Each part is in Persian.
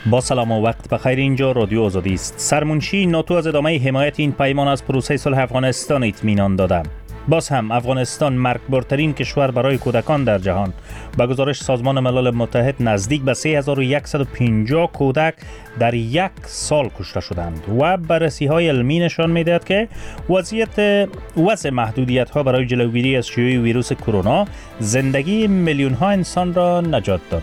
با سلام و وقت بخیر. اینجا رادیو آزادی است. سرمنشی ناتو از ادامه حمایت این پیمان از پروسه صلح افغانستان اطمینان داده. باز هم افغانستان مرگبارترین کشور برای کودکان در جهان. با گزارش سازمان ملل متحد نزدیک به 3150 کودک در یک سال کشته شدند و بررسی‌های علمی نشان می‌دهد که وضع محدودیت‌ها برای جلوگیری از شیوع ویروس کرونا زندگی میلیون‌ها انسان را نجات داده.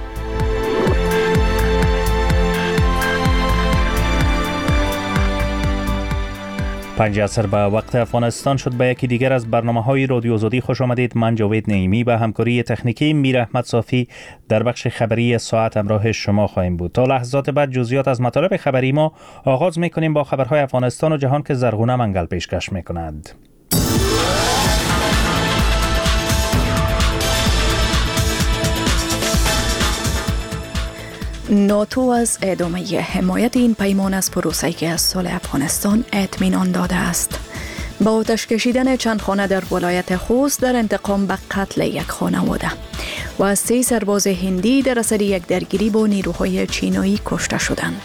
پنج عصر به وقت افغانستان شد. به یکی دیگر از برنامه‌های رادیو آزادی خوش آمدید. من جاوید نعیمی به همکاری تکنیکی میر احمد صافی در بخش خبری ساعت همراه شما خواهیم بود. تا لحظات بعد جزئیات از مطالب خبری ما آغاز می‌کنیم با خبرهای افغانستان و جهان که زرغونه منگل پیشکش می‌کند. ناتو از ادامه حمایت این پیمان از پروسه صلح افغانستان اطمینان داده است. با آتش کشیدن چند خانه در ولایت خوست در انتقام به قتل یک خانواده و از 3 سرباز هندی در اثر یک درگیری با نیروهای چینایی کشته شدند.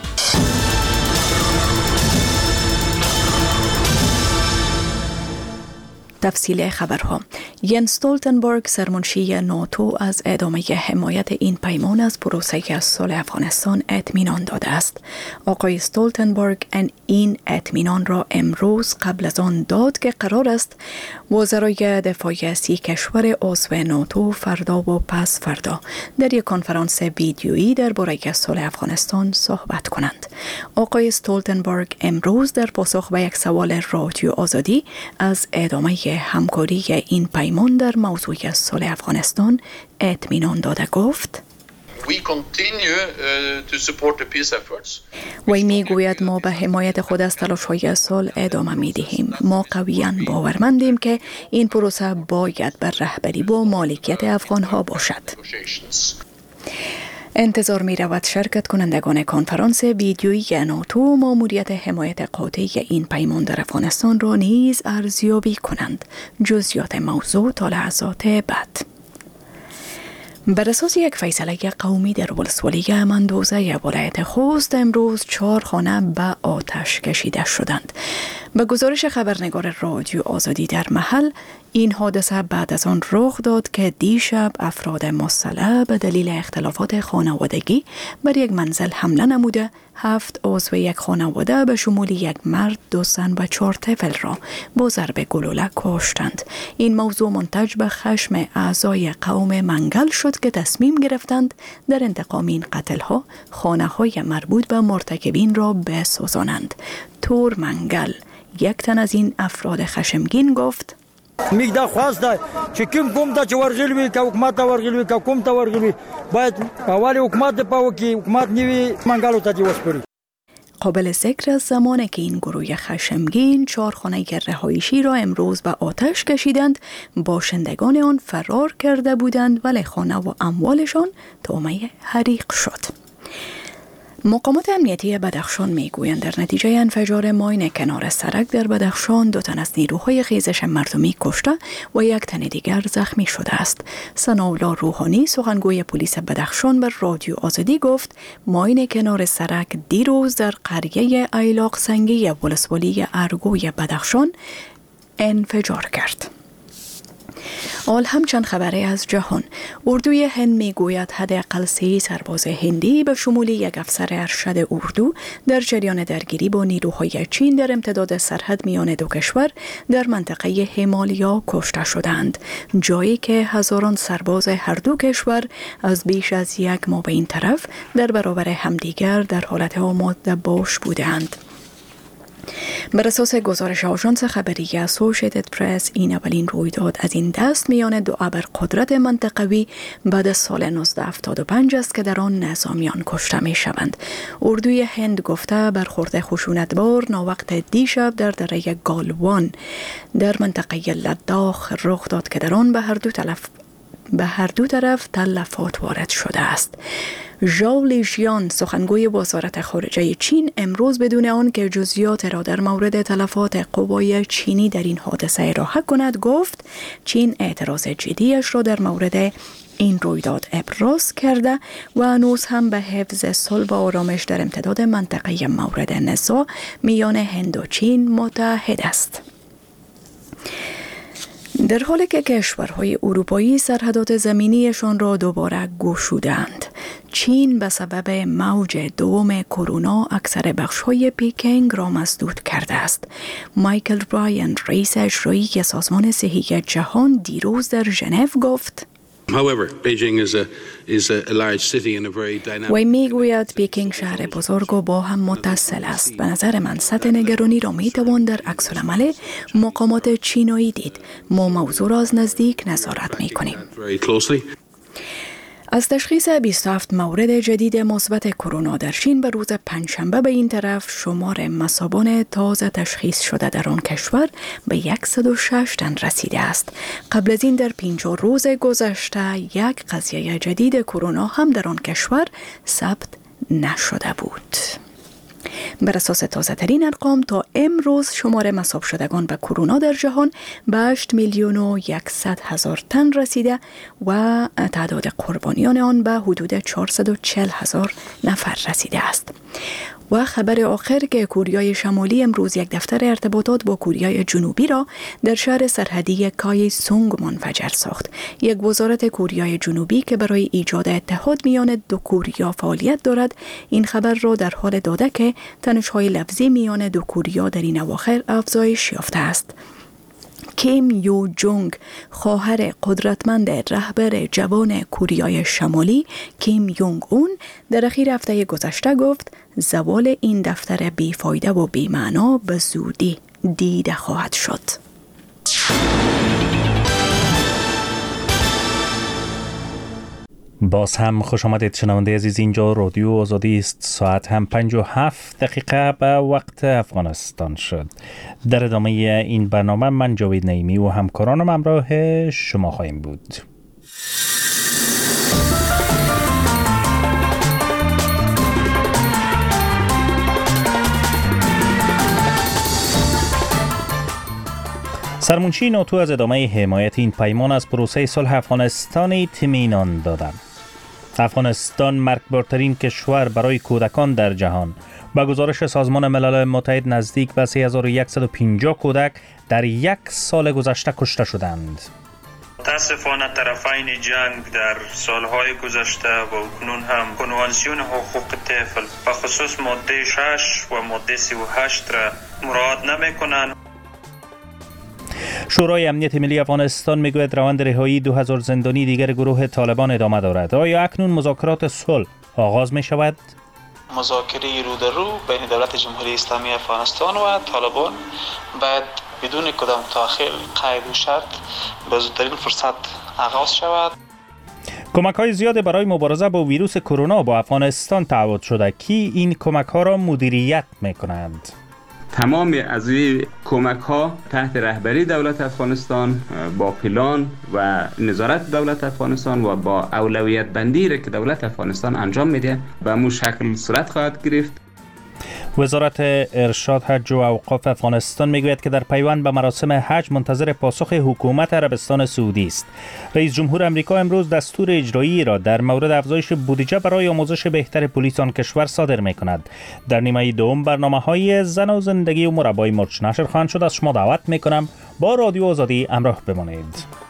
تفصیل خبرها. ینس استولتنبرگ سرمنشی ناتو از ادامه حمایت این پیمان از پروسه صلح افغانستان اطمینان داده است. آقای استولتنبرگ این اطمینان را امروز قبل از آن داد که قرار است وزرای دفاع 30 کشور عضو ناتو فردا و پس فردا در یک کنفرانس ویدیویی درباره صلح افغانستان صحبت کنند. آقای استولتنبرگ امروز در پاسخ به یک سوال رادیو آزادی از ادامه همکاری این پیمان در موضوع صلح افغانستان اطمینان داده گفت: وی میگوید ما به حمایت خود از تلاش‌های صلح ادامه می‌دهیم. ما قویاً باورمندیم که این پروسه باید بر رهبری و مالکیت افغان‌ها باشد. انتظار می رود شرکت کنندگان کنفرانس ویدیویی ناتو ماموریت حمایت قاطعی این پیمان در افغانستان را نیز ارزیابی کنند. جزئیات موضوع تا لحظات بعد. بر اساس یک فیصله قومی در ولسوالی مندوزه ولایت خوست امروز 4 خانه به آتش کشیده شدند. به گزارش خبرنگار رادیو آزادی در محل، این حادثه بعد از آن رخ داد که دیشب افراد مسلح به دلیل اختلافات خانوادگی بر یک منزل حمله نموده 7 عضو یک خانواده به شمول یک مرد، 2 زن و 4 طفل را با ضرب گلوله کشتند. این موضوع منتج به خشم اعضای قوم منگل شد که تصمیم گرفتند در انتقام این قتل‌ها خانه‌های مربوط به مرتکبین را بسوزانند. تور منگل، یک تن از این افراد خشمگین، گفت: میگه خواسته چې کوم ته چې ورغلی که حکومت ته ورغلی که کوم ته ورغلی باید اول حکومت د پاو کې حکومت نیوی منګالو ته دی وسپری. قابل ذکر از زمانی که این گروه خشمگین 4 خانه رهایشی را امروز به آتش کشیدند، باشندگان آن فرار کرده بودند ولی خانه و اموالشان طعمه حریق شد. مقامات امنیتی بدخشان میگویند در نتیجه انفجار ماین کنار سرک در بدخشان 2 تن از نیروهای خیزش مردمی کشته و 1 تن دیگر زخمی شده است. ثناءالله روحانی سخنگوی پلیس بدخشان بر رادیو آزادی گفت ماین کنار سرک دیروز در قریه ایلاق سنگی ولسوالی ارگوی بدخشان انفجار کرد. آل همچند خبری از جهان. اردوی هند میگوید حداقل 3 سرباز هندی به شمول یک افسر ارشد اردو در جریان درگیری با نیروهای چین در امتداد سرحد میان 2 کشور در منطقه همالیا کشته شدند، جایی که هزاران سرباز هر 2 کشور از بیش از 1 ماه به این طرف در برابر همدیگر در حالت آماده باش بودند. بر اساس گزارش آژانس خبری اسوسییتد پرس، این اولین رویداد از این دست میان 2 ابرقدرت منطقوی بعد از سال 1975 است که در آن نظامیان کشته می شوند. اردوی هند گفته برخورد خشونتبار ناوقت دیشب در دره گالوان در منطقه لداخ رخ داد که در آن به هر دو طرف تلفات وارد شده است. ژائو لیژیان سخنگوی وزارت خارجه چین امروز بدون آن که جزئیات را در مورد تلفات قوای چینی در این حادثه ارائه کند گفت چین اعتراض جدیش را در مورد این رویداد ابراز کرده و هنوز هم به حفظ صلح و آرامش در امتداد منطقه مورد نزاع میان هند و چین متحد است. در حالی که کشورهای اروپایی سرحدات زمینیشان را دوباره گشودند، چین به سبب موج دوم کرونا اکثر بخش‌های پیکینگ را مسدود کرده است. مایکل براین، رئیس اجرایی سازمان صحی جهان، دیروز در ژنو گفت: وی میگوید پیکینگ شهر بزرگ و با هم متصل است. به نظر من سطح نگرانی را میتوان در عکس العمل مقامات چینایی دید. ما موضوع را از نزدیک نظارت میکنیم. از تشخیص 27 مورد جدید مثبت کرونا در چین به روز پنجشنبه به این طرف شمار مصابان تازه تشخیص شده در آن کشور به 106 تن رسیده است. قبل از این در 50 روز گذشته یک قضیه جدید کرونا هم در آن کشور ثبت نشده بود. بر اساس تازه ترین ارقام تا امروز شمار مصاب شدگان به کرونا در جهان به 8,100,000 تن رسیده و تعداد قربانیان آن به حدود 440,000 نفر رسیده است. و خبر آخر که کوریای شمالی امروز یک دفتر ارتباطات با کوریای جنوبی را در شهر سرحدی کای سونگ منفجر ساخت. یک وزارت کوریای جنوبی که برای ایجاد اتحاد میان دو کوریا فعالیت دارد، این خبر را در حال داده که تنش‌های لفظی میان دو کوریا در این اواخر افزایش یافته است. کیم یو جونگ، خواهر قدرتمند رهبر جوان کوریای شمالی کیم یونگ اون، در اخیر هفته گذشته گفت زوال این دفتر بیفایده و بی‌معنا به زودی دیده خواهد شد. باز هم خوش آمدید شنونده عزیز، اینجا رادیو آزادی است. ساعت هم 57 دقیقه به وقت افغانستان شد. در ادامه این برنامه من جاوید نعیمی و همکارانم همراه شما خواهیم بود. سرمنشی ناتو از ادامه حمایت این پیمان از پروسه صلح افغانستان اطمینان دادند. افغانستان مرگبارترین کشور برای کودکان در جهان. با گزارش سازمان ملل متحد نزدیک به 3150 کودک در یک سال گذشته کشته شدند. متاسفانه طرفین جنگ در سالهای گذشته و اکنون هم کنوانسیون حقوق طفل و خصوص ماده 6 و ماده 38 را مراعات نمی کنند. شورای امنیت ملی افغانستان میگوید روند رهایی 2000 زندانی دیگر گروه طالبان ادامه دارد. آیا اکنون مذاکرات صلح آغاز می شود؟ مذاکره رو در رو بین دولت جمهوری اسلامی افغانستان و طالبان باید بدون کدام تأخیر، قید و شرط به زودترین فرصت آغاز شود. کمک های زیاد برای مبارزه با ویروس کرونا با افغانستان تعهد شده. کی این کمک ها را مدیریت می کنند؟ تمام از این کمک ها تحت رهبری دولت افغانستان با پلان و نظارت دولت افغانستان و با اولویت بندی را که دولت افغانستان انجام میده به مو شکل صورت خواهد گرفت. وزارت ارشاد حج و اوقاف افغانستان میگوید که در پیوند به مراسم حج منتظر پاسخ حکومت عربستان سعودی است. رئیس جمهور آمریکا امروز دستور اجرایی را در مورد افزایش بودجه برای آموزش بهتر پلیس آن کشور صادر میکند. در نیمه دوم برنامه‌های زن و زندگی و مربای مرچ نشر خواهند شد. از شما دعوت میکنم با رادیو آزادی همراه بمانید.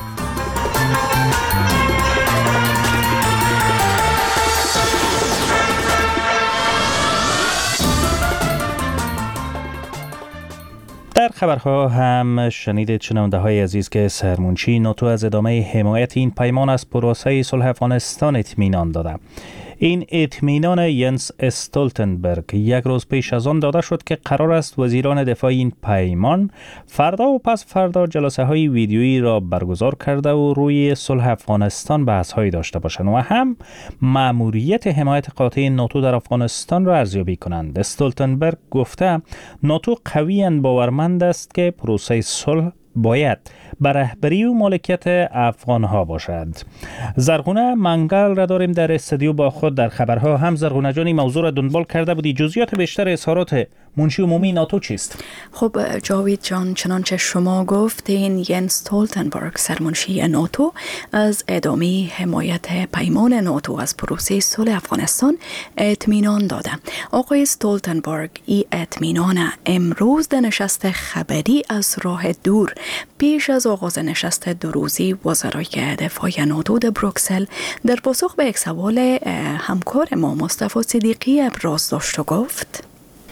در خبرها هم شنیدید شنونده های عزیز که سرمنشی ناتو از ادامه حمایت این پیمان از پروسه صلح افغانستان اطمینان داده. این اطمینان ینس استولتنبرگ یک روز پیش از آن داده شد که قرار است وزیران دفاع این پیمان فردا و پس فردا جلسه های ویدیویی را برگزار کرده و روی صلح افغانستان بحث هایی داشته باشند و هم مأموریت حمایت قاطع ناتو در افغانستان را ارزیابی کنند. استولتنبرگ گفته ناتو قویاً باورمند است که پروسه صلح باید به رهبری و مالکیت افغان ها باشد. زرغونه منگل را داریم در استودیو با خود. در خبرها هم زرغونه جانی موضوع را دنبال کرده بودی. جزئیات بیشتر اظهارات منشی عمومی ناتو چیست؟ خب جاوید جان، چنانچه شما گفتین، ینس استولتنبرگ سرمنشی ناتو از ادامه حمایت پیمان ناتو از پروسه صلح افغانستان اطمینان داده. آقای استولتنبرگ این اطمینان امروز در نشست خبری از راه دور پیش از آغاز نشست دو روزی وزرای دفاع ناتو در بروکسل در پاسخ به یک سوال همکار ما مصطفی صدیقی ابراز داشت و گفت: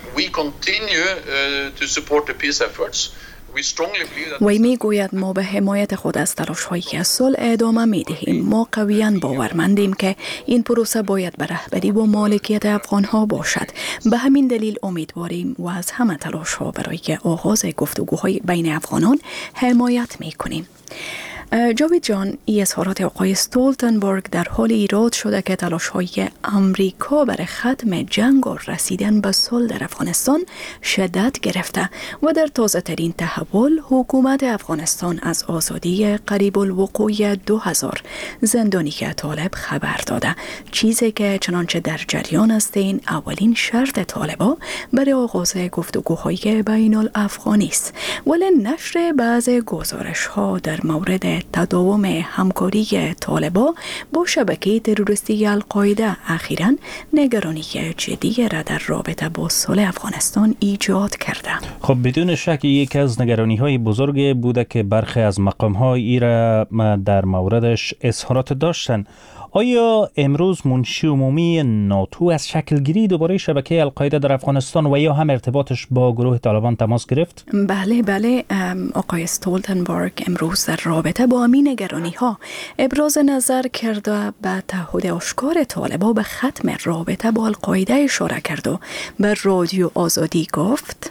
وی می گوید ما به حمایت خود از تلاش‌های صلح ادامه می دهیم. ما قویاً باورمندیم که این پروسه باید به رهبری و مالکیت افغان‌ها باشد. به همین دلیل امیدواریم و از همه تلاش‌ها برای آغاز گفتگوهای بین افغانان حمایت می کنیم. جاوید جان، این اظهارات آقای استولتنبرگ در حال ایراد شده که تلاش‌های امریکا برای ختم جنگ و رسیدن به صلح در افغانستان شدت گرفته و در تازه ترین تحول حکومت افغانستان از آزادی قریب الوقوع 2000 زندانی طالب خبر داده، چیزی که چنانچه در جریان است این اولین شرط طالبا برای آغاز گفتگوهای بین الافغانی است. ولی نشر بعض گزارش‌ها در مورد تداوم همکاری طالبا با شبکه تروریستی القاعده اخیراً نگرانی جدی را در رابطه با صلح افغانستان ایجاد کرده. خب بدون شک یکی از نگرانی‌های بزرگ بوده که برخی از مقام‌های ای را در موردش اظهارات داشتن. آیا امروز منشی عمومی ناتو از شکلگیری دوباره شبکه القاعده در افغانستان و یا هم ارتباطش با گروه طالبان تماس گرفت؟ بله آقای استولتنبرگ امروز در رابطه با همین نگرانی‌ها ابراز نظر کرد و به تعهد آشکار طالبان به ختم رابطه با القاعده اشاره کرد و به رادیو آزادی گفت: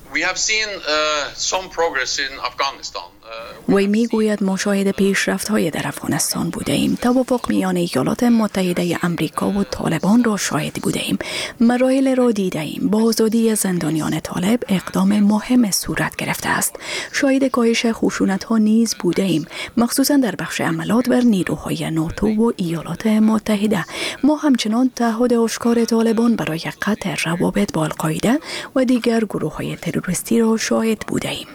وی می گوید ما شاهد پیشرفت‌های در افغانستان بوده ایم. توافق میان ایالات متحده امریکا و طالبان را شاهد بوده ایم. مراحل را دیده ایم. با آزادی زندانیان طالب اقدام مهم صورت گرفته است. شاهد کاهش خشونت‌ها نیز بوده ایم، مخصوصا در بخش عملات بر نیروهای ناتو و ایالات متحده. ما همچنان تعهد آشکار طالبان برای قطع روابط با القاعده و دیگر گروه‌های تروریستی را شاهد بوده ایم.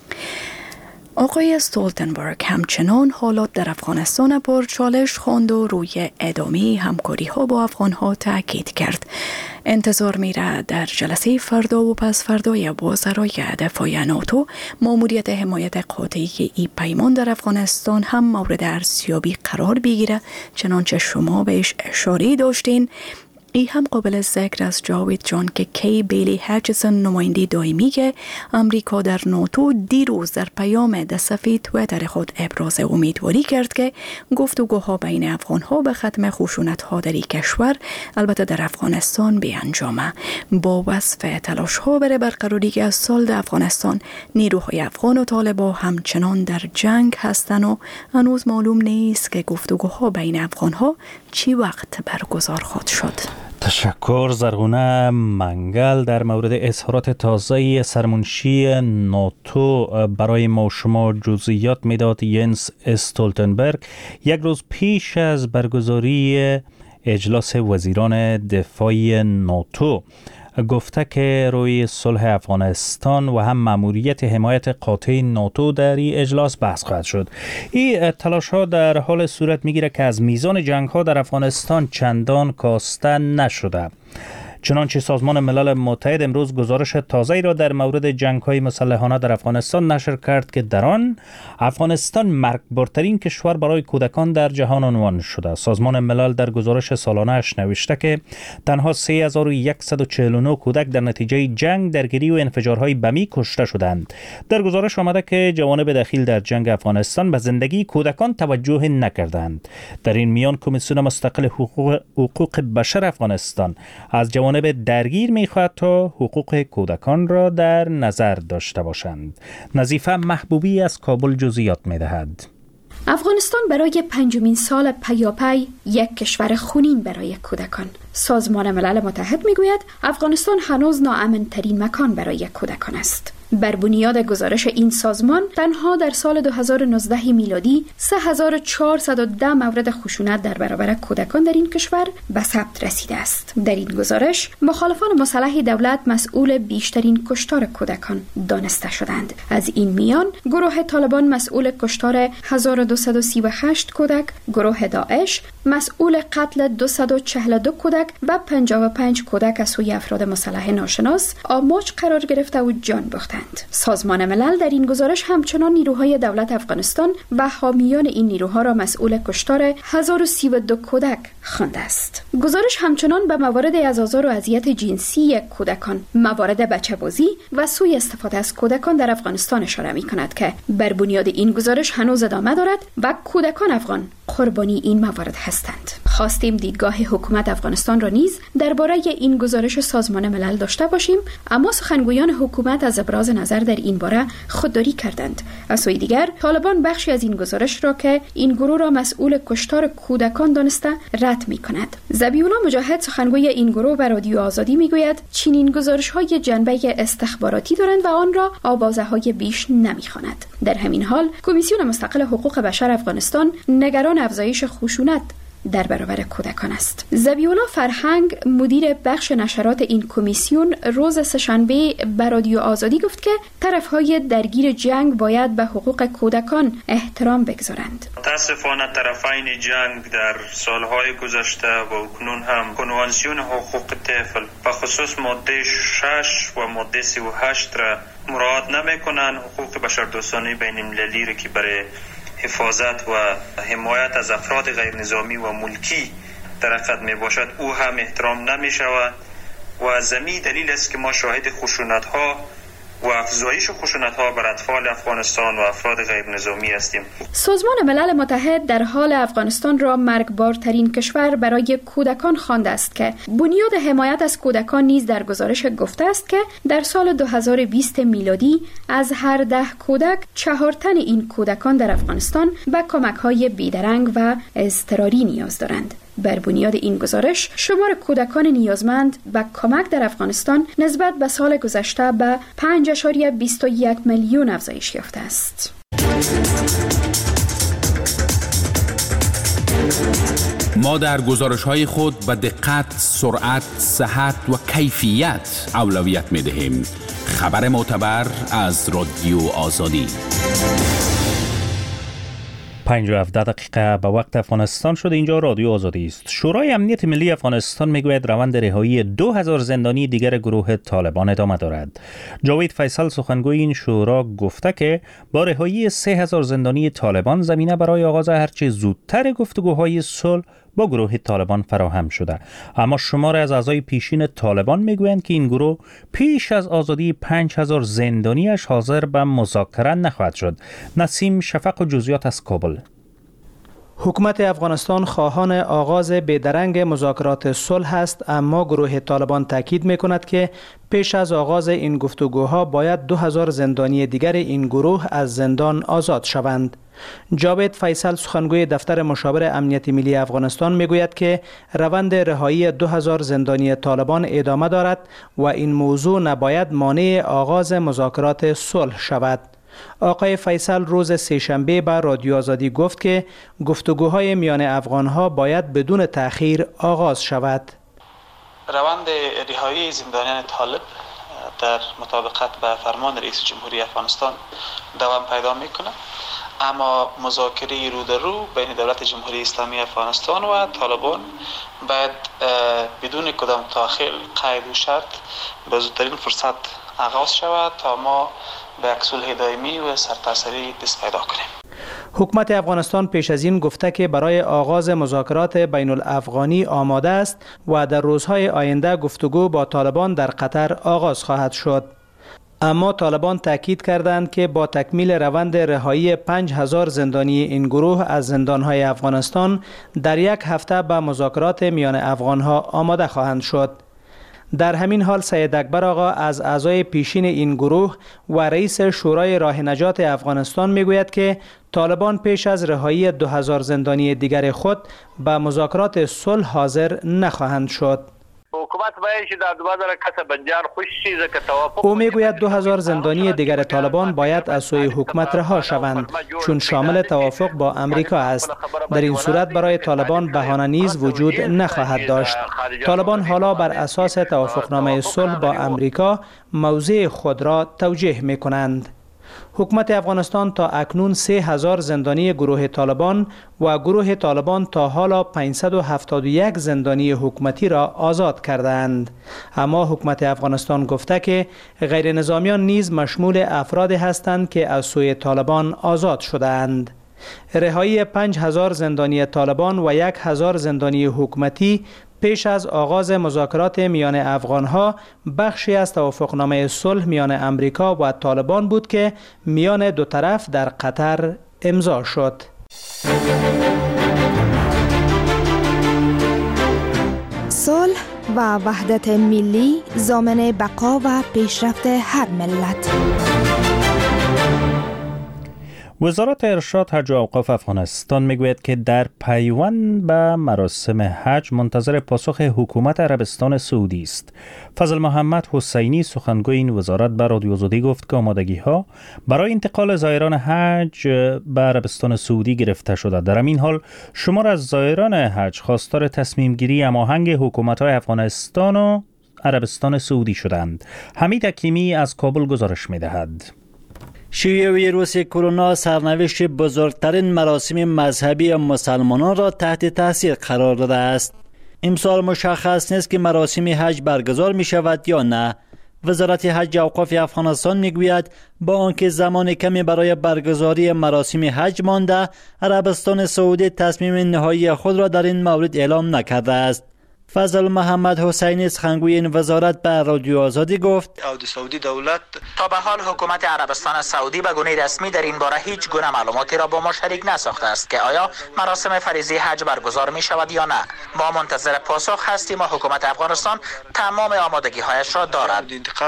آقای استولتنبرگ همچنان حالات در افغانستان پرچالش خواند و روی ادامه همکاری ها با افغان ها تاکید کرد. انتظار میره در جلسه فردا و پس فردای وزرای دفاع ناتو ماموریت حمایت قاطعی ای پیمان در افغانستان هم مورد ارزیابی قرار بگیره. چنانچه شما بهش اشاره داشتین، ای هم قابل ذکر است جاوید جان که کی بیلی هچسون نماینده دائمی که امریکا در ناتو دیروز در پیام دستفی تویتر خود ابراز امیدواری کرد که گفتگوها بین افغانها به ختم خشونت‌ها در این کشور البته در افغانستان بیانجامه. با وصف تلاش‌ها برای برقراری صلح در افغانستان، نیروهای افغان و طالبان همچنان در جنگ هستند و هنوز معلوم نیست که گفتگوها بین افغانها چی وقت برگزار خواهد شد. تشکر زرغونه منگل در مورد اظهارات تازه سرمنشی ناتو برای ما شما جزئیات میداد. ینس استولتنبرگ یک روز پیش از برگزاری اجلاس وزیران دفاع ناتو گفته که روی صلح افغانستان و هم ماموریت حمایت قاطع ناتو در این اجلاس بحث خواهد شد. این تلاش ها در حال صورت میگیره که از میزان جنگ ها در افغانستان چندان کاسته نشده. چنانچه سازمان ملل متحد امروز گزارش تازه‌ای را در مورد جنگ‌های مسلحانه در افغانستان نشر کرد که در آن افغانستان مرگبارترین کشور برای کودکان در جهان عنوان شده. سازمان ملل در گزارش سالانه‌اش نوشته که تنها 3149 کودک در نتیجه جنگ، درگیری و انفجارهای بمی کشته شدند. در گزارش آمده که جوانب دخیل در جنگ افغانستان به زندگی کودکان توجه نکردند. در این میان کمیسیون مستقل حقوق بشر افغانستان از جوانب درگیر می‌خواهد تا حقوق کودکان را در نظر داشته باشند. نظیفه محبوبی از کابل جزئیات می‌دهد. افغانستان برای 5مین سال پیاپی یک کشور خونین برای کودکان. سازمان ملل متحد میگوید افغانستان هنوز ناامن‌ترین مکان برای کودکان است. بر بنیاد گزارش این سازمان تنها در سال 2019 میلادی 3410 مورد خشونت در برابر کودکان در این کشور به ثبت رسیده است. در این گزارش مخالفان مسلح دولت مسئول بیشترین کشتار کودکان دانسته شدند. از این میان گروه طالبان مسئول کشتار 1238 کودک، گروه داعش مسئول قتل 242 کودک و 55 کودک از سوی افراد مسلح ناشناس آماج قرار گرفته و جان باختند. سازمان ملل در این گزارش همچنان نیروهای دولت افغانستان و حامیان این نیروها را مسئول کشتار 1032 کودک خوانده است. گزارش همچنان به موارد از آزار و اذیت جنسی کودکان، موارد بچه‌بازی و سوء استفاده از کودکان در افغانستان اشاره می‌کند که بر بنیاد این گزارش هنوز ادامه دارد و کودکان افغان قربانی این موارد هستند. خواستیم دیدگاه حکومت افغانستان را نیز درباره این گزارش سازمان ملل داشته باشیم، اما سخنگویان حکومت از ابراز نظر در این باره خودداری کردند. از سوی دیگر طالبان بخشی از این گزارش را که این گروه را مسئول کشتار کودکان دانسته رد می‌کند. ذبیح‌الله مجاهد سخنگوی این گروه به رادیو آزادی میگوید چنین گزارش‌های جنبه استخباراتی دارند و آن را آوازه‌های بیش نمی‌خواند. در همین حال کمیسیون مستقل حقوق بشر افغانستان نگران افزایش خشونت در برابر کودکان است. ذبیح‌الله فرهنگ مدیر بخش نشرات این کمیسیون روز سه‌شنبه به رادیو آزادی گفت که طرف‌های درگیر جنگ باید به حقوق کودکان احترام بگذارند. متاسفانه طرفین جنگ در سالهای گذشته و اکنون هم کنوانسیون حقوق طفل و خصوص ماده 6 و ماده 38 را مراعات نمی‌کنند. حقوق بشردوستانه بین‌المللی را که برای حفاظت و حمایت از افراد غیر نظامی و ملکی در حقیقت می باشد او هم احترام نمی شود و زمین دلیل است که ما شاهد خشونت ها و افزایش خشونت ها بر اطفال افغانستان و افراد غیر نظامی هستیم. سازمان ملل متحد در حال افغانستان را مرگبارترین کشور برای کودکان خوانده است که بنیاد حمایت از کودکان نیز در گزارش گفته است که در سال 2020 میلادی از هر 10 کودک 4 تن این کودکان در افغانستان به کمک‌های بیدرنگ و اضطراری نیاز دارند. بر بنیاد این گزارش شمار کودکان نیازمند به کمک در افغانستان نسبت به سال گذشته به 5.21 میلیون افزایش یافته است. ما در گزارش‌های خود به دقت، سرعت، صحت و کیفیت اولویت می‌دهیم. خبر معتبر از رادیو آزادی. 57 دقیقه به وقت افغانستان شده. اینجا رادیو آزادی است. شورای امنیت ملی افغانستان میگوید روند رهایی 2000 زندانی دیگر گروه طالبان ادامه دارد. جاوید فیصل سخنگوی این شورا گفته که با رهایی 3000 زندانی طالبان زمینه برای آغاز هرچه زودتر گفتگوهای صلح با گروه طالبان فراهم شده، اما شمار از اعضای پیشین طالبان میگویند که این گروه پیش از آزادی 5000 زندانیش حاضر به مذاکره نخواهد شد. نسیم شفق و جزئیات از کابل. حکومت افغانستان خواهان آغاز بیدرنگ مذاکرات صلح است، اما گروه طالبان تاکید می‌کند که پیش از آغاز این گفتگوها باید 2000 زندانی دیگر این گروه از زندان آزاد شوند. جاوید فیصل سخنگوی دفتر مشاور امنیت ملی افغانستان میگوید که روند رهایی 2000 زندانی طالبان ادامه دارد و این موضوع نباید مانع آغاز مذاکرات صلح شود. آقای فیصل روز سه‌شنبه به رادیو آزادی گفت که گفتگوهای میان افغانها باید بدون تأخیر آغاز شود. روند رهایی زندانیان طالب در مطابقت به فرمان رئیس جمهوری افغانستان دوام پیدا میکنه، اما مذاکره رو در رو بین دولت جمهوری اسلامی افغانستان و طالبان باید بدون کدام تأخیر، قید و شرط به زودترین فرصت آغاز شود تا ما به یک صلح دائمی و سرتاسری دست پیدا کنیم. حکومت افغانستان پیش از این گفته که برای آغاز مذاکرات بین الافغانی آماده است و در روزهای آینده گفتگو با طالبان در قطر آغاز خواهد شد. اما طالبان تاکید کردند که با تکمیل روند رهایی 5000 زندانی این گروه از زندانهای افغانستان در یک هفته به مذاکرات میان افغانها آماده خواهند شد. در همین حال سید اکبر آقا از اعضای پیشین این گروه و رئیس شورای راه نجات افغانستان میگوید که طالبان پیش از رهایی 2000 زندانی دیگر خود به مذاکرات صلح حاضر نخواهند شد. حکومت باید در 2000 کس بنجار خوش چیزه که توافق. او میگوید 2000 زندانی دیگر طالبان باید از سوی حکومت رها شوند چون شامل توافق با امریکا است. در این صورت برای طالبان بهانه نیز وجود نخواهد داشت. طالبان حالا بر اساس توافقنامه صلح با امریکا موضع خود را توجیه می کنند. حکومت افغانستان تا اکنون 3000 زندانی گروه طالبان و گروه طالبان تا حالا 571 زندانی حکومتی را آزاد کردند. اما حکومت افغانستان گفته که غیر نظامیان نیز مشمول افرادی هستند که از سوی طالبان آزاد شدند. رهایی 5000 زندانی طالبان و 1000 زندانی حکومتی پیش از آغاز مذاکرات میان افغانها بخشی از توافقنامه صلح میان امریکا و طالبان بود که میان دو طرف در قطر امضا شد. صلح و وحدت ملی ضامن بقا و پیشرفت هر ملت. وزارت ارشاد حج و اوقاف افغانستان میگوید که در پیوند به مراسم حج منتظر پاسخ حکومت عربستان سعودی است. فضل محمد حسینی سخنگوی این وزارت به رادیو آزادی گفت که آمادگی ها برای انتقال زائران حج به عربستان سعودی گرفته شده. در این حال شمار از زائران حج خواستار تصمیم گیری هماهنگ حکومت های افغانستان و عربستان سعودی شدند. حمید حکیمی از کابل گزارش میدهد. شیوع ویروس کرونا سرنوشت بزرگترین مراسم مذهبی مسلمانان را تحت تاثیر قرار داده است. امسال مشخص نیست که مراسم حج برگزار می شود یا نه. وزارت حج و اوقاف افغانستان می گوید با آنکه زمان کمی برای برگزاری مراسم حج مانده، عربستان سعودی تصمیم نهایی خود را در این مورد اعلام نکرده است. فضل محمد حسینی سخنگوی این وزارت به رادیو آزادی گفت سعودی دولت تا به حال حکومت عربستان سعودی به گونه رسمی در این باره هیچ گونه معلوماتی را با ما شریک نساخته است که آیا مراسم فریضه حج برگزار می شود یا نه. ما منتظر پاسخ هستیم و حکومت افغانستان تمام آمادگی هایش را دارد.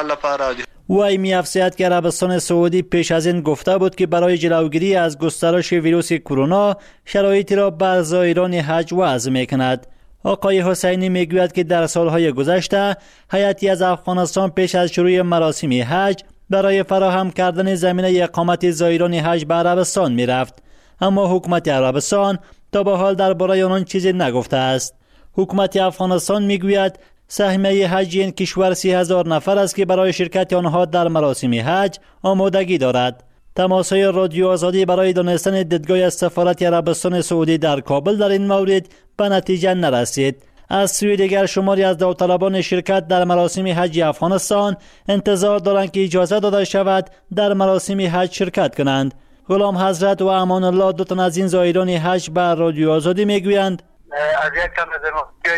وی می‌افزاید که عربستان سعودی پیش از این گفته بود که برای جلوگیری از گسترش ویروس کرونا شرایطی را بر زائران حج وضع می‌کند. آقای حسینی میگوید که در سالهای گذشته هیئتی از افغانستان پیش از شروع مراسم حج برای فراهم کردن زمینه اقامت زائران حج به عربستان میرفت، اما حکومت عربستان تا به حال درباره آن چیزی نگفته است. حکومت افغانستان میگوید سهمیه حج این کشور 30,000 نفر است که برای شرکت آنها در مراسم حج آمادگی دارد. تماس‌های رادیو آزادی برای دانستن دیدگاه سفارت عربستان سعودی در کابل در این مورد به نتیجه نرسید. از سوی دیگر شماری از داوطلبان شرکت در مراسم حج افغانستان انتظار دارند که اجازه داده شود در مراسم حج شرکت کنند. غلام حضرت و امان الله دو تن از این زائران حج به رادیو آزادی میگویند از یک کم از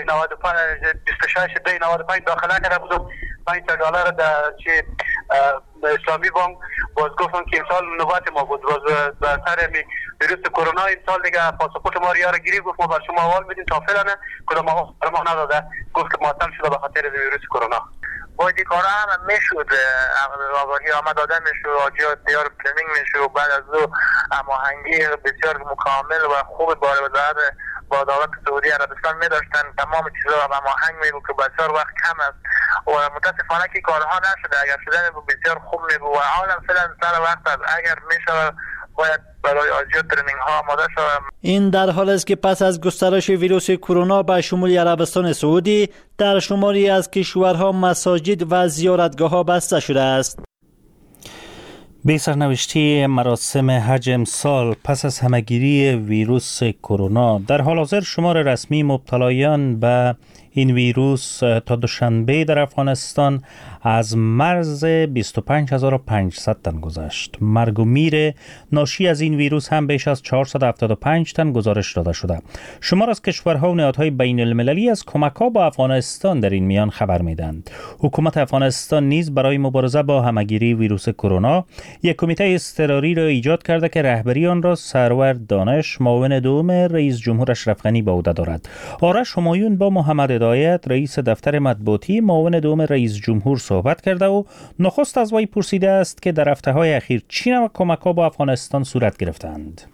26 داخله کرده بودم. $5 در اسلامی بانک باز گفتن که امسال نوبت ما بود، باز به سر ویروس کرونا امسال دیگه پاسپورت ما رو گرفت، گفت ما بر شما احوال میدیم تا فعلا کدام ما نداده، گفت که معطل شده به خاطر ویروس کرونا. باید این کارا هم میشد، آگاهی آمد داده میشد، آجیات دیار پلنینگ میشد، بعد از او هماهنگی بسیار مکمل و خوب با دولت سعودی عربستان می داشتن، تمام چیزا رو هماهنگ می بود که بسیار وقت کم است و متاسفانه که کارها نشده. اگر شده بود بسیار خوب می بود و حالا فعلا سر وقت است، اگر می شود باید برای آجیات ترنینگ ها آماده شود. این در حال است که پس از گسترش ویروس کرونا به شمول عربستان سعودی در شماری از کشورها مساجد و زیارتگاه ها بسته شده است. به سرنوشتی مراسم حج امسال پس از همهگیری ویروس کرونا، در حال حاضر شمار رسمی مبتلایان به این ویروس تا دوشنبه در افغانستان از مرز 25500 تن گذشت. مرگ و میر ناشی از این ویروس هم بیش از 475 تن گزارش داده شده. شمار از کشورها و نهادهای بین المللی از کمک‌ها با افغانستان در این میان خبر میدند. حکومت افغانستان نیز برای مبارزه با همهگیری ویروس کرونا یک کمیته اضطراری را ایجاد کرده که رهبری آن را سرور دانش، معاون دوم رئیس جمهور اشرف غنی به عهده دارد. آرش همایون با محمد هدایت رئیس دفتر مطبوعاتی معاون دوم رئیس جمهور صحبت کرده و نخست از وی پرسیده است که در هفته‌های اخیر چه نوع کمک‌ها با افغانستان صورت گرفتند.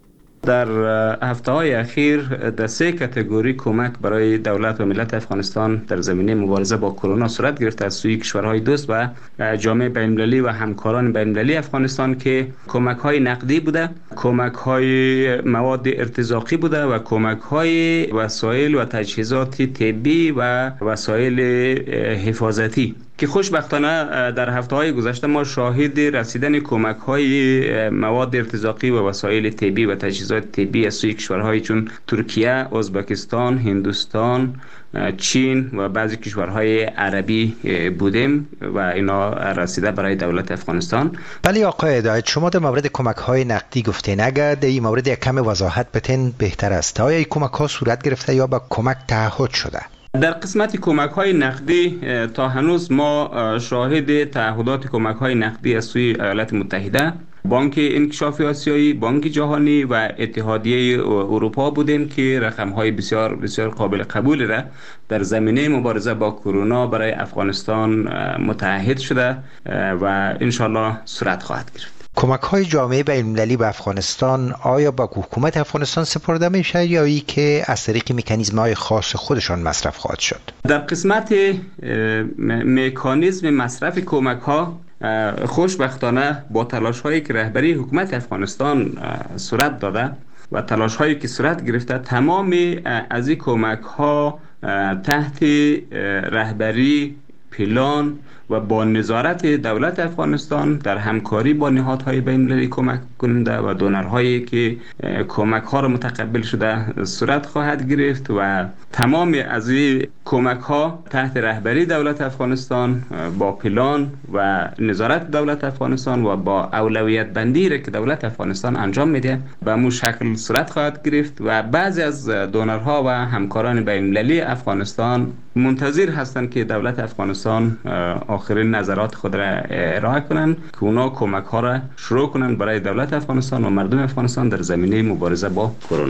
در هفته‌های اخیر در 3 کاتگوری کمک برای دولت و ملت افغانستان در زمینه مبارزه با کرونا صورت گرفته از سوی کشورهای دوست و جامعه بین‌المللی و همکاران بین‌المللی افغانستان که کمک‌های نقدی بوده، کمک‌های مواد ارتزاقی بوده و کمک‌های وسایل و تجهیزات طبی و وسایل حفاظتی که خوشبختانه در هفته‌های گذشته ما شاهد رسیدن کمک‌های مواد ارتزاقی و وسایل طبی و تجهیزات طبی از سوی کشورهای چون ترکیه، ازبکستان، هندوستان، چین و بعضی کشورهای عربی بودیم و اینا رسیده برای دولت افغانستان. ولی آقای هدایت، شما در مورد کمک‌های نقدی گفتین، اگر در این مورد یک کم وضاحت بتین بهتر است. آیا این کمک‌ها صورت گرفته یا به کمک تعهد شده؟ در قسمت کمک‌های نقدی تا هنوز ما شاهد تعهدات کمک‌های نقدی از سوی ایالات متحده، بانک انکشاف آسیایی، بانک جهانی و اتحادیه اروپا بودیم که رقم‌های بسیار بسیار قابل قبول را در زمینه مبارزه با کرونا برای افغانستان متعهد شده و انشالله صورت خواهد گرفت. کمک‌های جامعه بین‌المللی به افغانستان آیا با حکومت افغانستان سپرده میشه یا ای که از طریق مکانیزم‌های خاص خودشان مصرف خواهد شد؟ در قسمت مکانیزم مصرف کمک‌ها خوشبختانه با تلاش‌هایی که رهبری حکومت افغانستان صورت داده و تلاش‌هایی که صورت گرفته، تمام از این کمک‌ها تحت رهبری، پلان و با نظارت دولت افغانستان در همکاری با نهادهای بین‌المللی کمک کننده و دونرهایی که کمک‌ها را متقبل شده صورت خواهد گرفت و تمام از این کمک‌ها تحت رهبری دولت افغانستان با پلان و نظارت دولت افغانستان و با اولویت بندی را که دولت افغانستان انجام میده به همون شکل صورت خواهد گرفت و بعضی از دونرها و همکاران بین‌المللی افغانستان منتظر هستند که دولت افغانستان آخرین نظرات خود را ارائه کنند که اونا کمک ها را شروع کنند برای دولت افغانستان و مردم افغانستان در زمینه مبارزه با کرونا.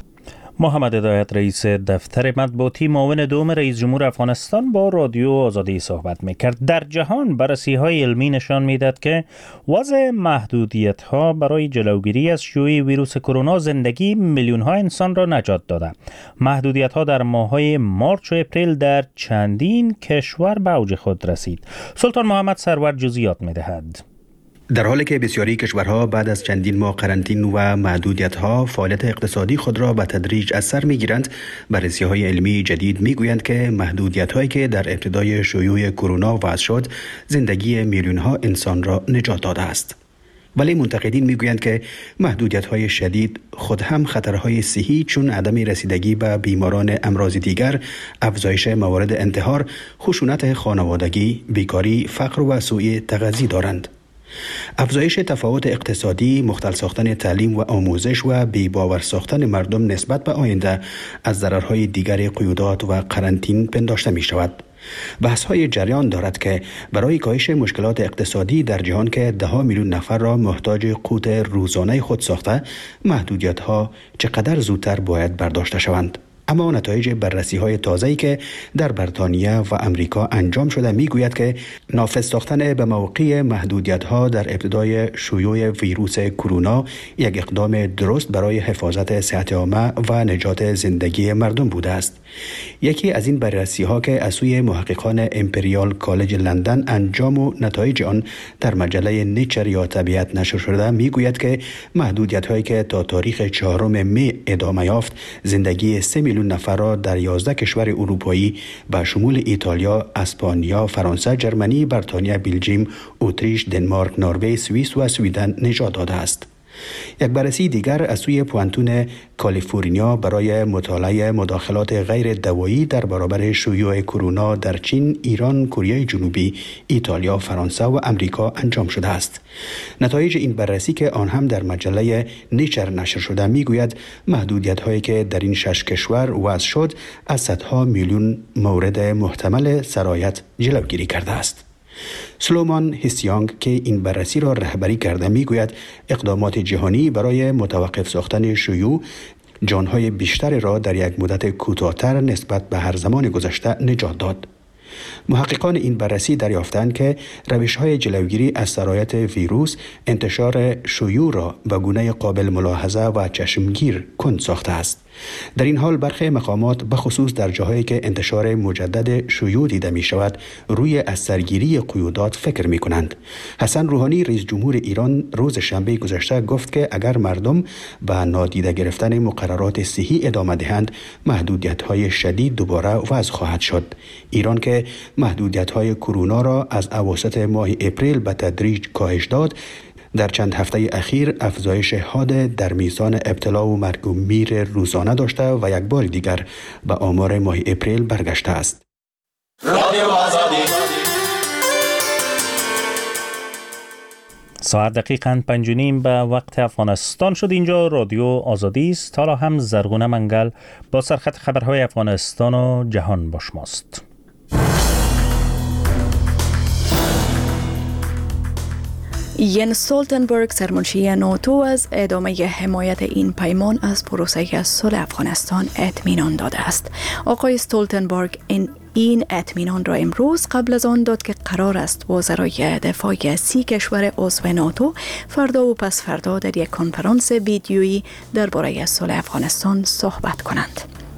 محمد هدایت، رئیس دفتر مطبوعاتی معاون دوم رئیس جمهور افغانستان، با رادیو آزادی صحبت میکرد. در جهان بررسی‌های علمی نشان میدهد که وضع محدودیت‌ها برای جلوگیری از شیوع ویروس کرونا زندگی میلیون‌ها انسان را نجات داده. محدودیت‌ها در ماه‌های مارچ و اپریل در چندین کشور به اوج خود رسید. سلطان محمد سرور جزئیات میدهد. در حالی که بسیاری کشورها بعد از چندین ماه قرنطینه و محدودیت‌ها فعالیت اقتصادی خود را به تدریج از سر می‌گیرند، بررسی‌های علمی جدید می‌گویند که محدودیت‌هایی که در ابتدای شیوع کرونا وضع شد، زندگی میلیون‌ها انسان را نجات داده است. ولی منتقدین می‌گویند که محدودیت‌های شدید خود هم خطرهای صحی چون عدم رسیدگی به بیماران امراض دیگر، افزایش موارد انتحار، خشونت خانوادگی، بیکاری، فقر و سوء تغذیه دارند. افزایش تفاوت اقتصادی، مختل ساختن تعلیم و آموزش و بی‌باور ساختن مردم نسبت به آینده از ضررهای دیگر قیودات و قرنطینه پنداشته می شود. بحث‌های جریان دارد که برای کاهش مشکلات اقتصادی در جهان که 10 میلیون نفر را محتاج قوت روزانه خود ساخته، محدودیت‌ها چقدر زودتر باید برداشته شوند. اما نتایج بررسی‌های تازه‌ای که در بریتانیا و امریکا انجام شده می‌گوید که نافذ ساختن به موقع محدودیت‌ها در ابتدای شیوع ویروس کرونا یک اقدام درست برای حفاظت صحت عامه و نجات زندگی مردم بوده است. یکی از این بررسی‌ها که از سوی محققان امپریال کالج لندن انجام و نتایج آن در مجله نیچر یا طبیعت نشر شده می‌گوید که محدودیت‌هایی که تا تاریخ 4 می ادامه یافت، زندگی 3 میلیون نفر را در 11 کشور اروپایی به شمول ایتالیا، اسپانیا، فرانسه، جرمنی، بریتانیا، بلژیم، اتریش، دنمارک، نروژ، سوئیس و سویدن نجات داده است. یک بررسی دیگر از سوی پوانتون کالیفرنیا برای مطالعه مداخلات غیر دوایی در برابر شیوع کرونا در چین، ایران، کره جنوبی، ایتالیا، فرانسه و امریکا انجام شده است. نتایج این بررسی که آن هم در مجله نیچر نشر شده میگوید محدودیت‌هایی که در این 6 کشور وضع شد از صدها میلیون مورد محتمل سرایت جلوگیری کرده است. سلومان هیسیانگ که این بررسی را رهبری کرده میگوید اقدامات جهانی برای متوقف ساختن شیوع جانهای بیشتر را در یک مدت کوتاه‌تر نسبت به هر زمان گذشته نجات داد. محققان این بررسی دریافتند که روش‌های جلوگیری از سرایت ویروس انتشار شیوع را به گونه قابل ملاحظه و چشمگیر کند ساخته است. در این حال برخی مقامات بخصوص در جاهایی که انتشار مجدد شیوع دیده می شود روی از سرگیری قیودات فکر می کنند. حسن روحانی رئیس جمهور ایران روز شنبه گذشته گفت که اگر مردم به نادیده گرفتن مقررات صحی ادامه دهند محدودیت‌های شدید دوباره وضع خواهد شد. ایران که محدودیت‌های کرونا را از اواسط ماه اپریل به تدریج کاهش داد، در چند هفته اخیر افزایش حاد در میزان ابتلا و مرگ و میر روزانه داشته و یک بار دیگر به آمار ماه اپریل برگشته است. رادیو آزادی. ساعت دقیقاً 5:30 به وقت افغانستان شد. اینجا رادیو آزادی است. حالا هم زرغونه منگل با سرخط خبرهای افغانستان و جهان با شماست. ین استولتنبرگ سرمنشی ناتو از ادامه حمایت این پیمان از پروسه صلح افغانستان اطمینان داده است. آقای استولتنبرگ این اطمینان را امروز قبل از آن داد که قرار است وزرای دفاع 30 کشور عضو ناتو فردا و پس فردا در یک کنفرانس ویدیویی درباره صلح افغانستان صحبت کنند.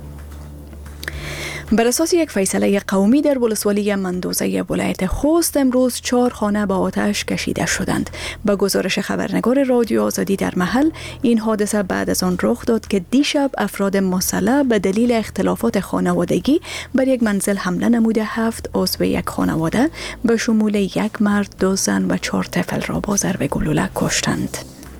بر اساس یک فیصله قومی در ولسوالی مندوزه ولایت خوست امروز 4 خانه به آتش کشیده شدند. به گزارش خبرنگار رادیو آزادی در محل، این حادثه بعد از آن رخ داد که دیشب افراد مسلح به دلیل اختلافات خانوادگی بر یک منزل حمله نموده 7 عضو یک خانواده به شمول 1 مرد، 2 زن و 4 طفل را با ضرب گلوله کشتند.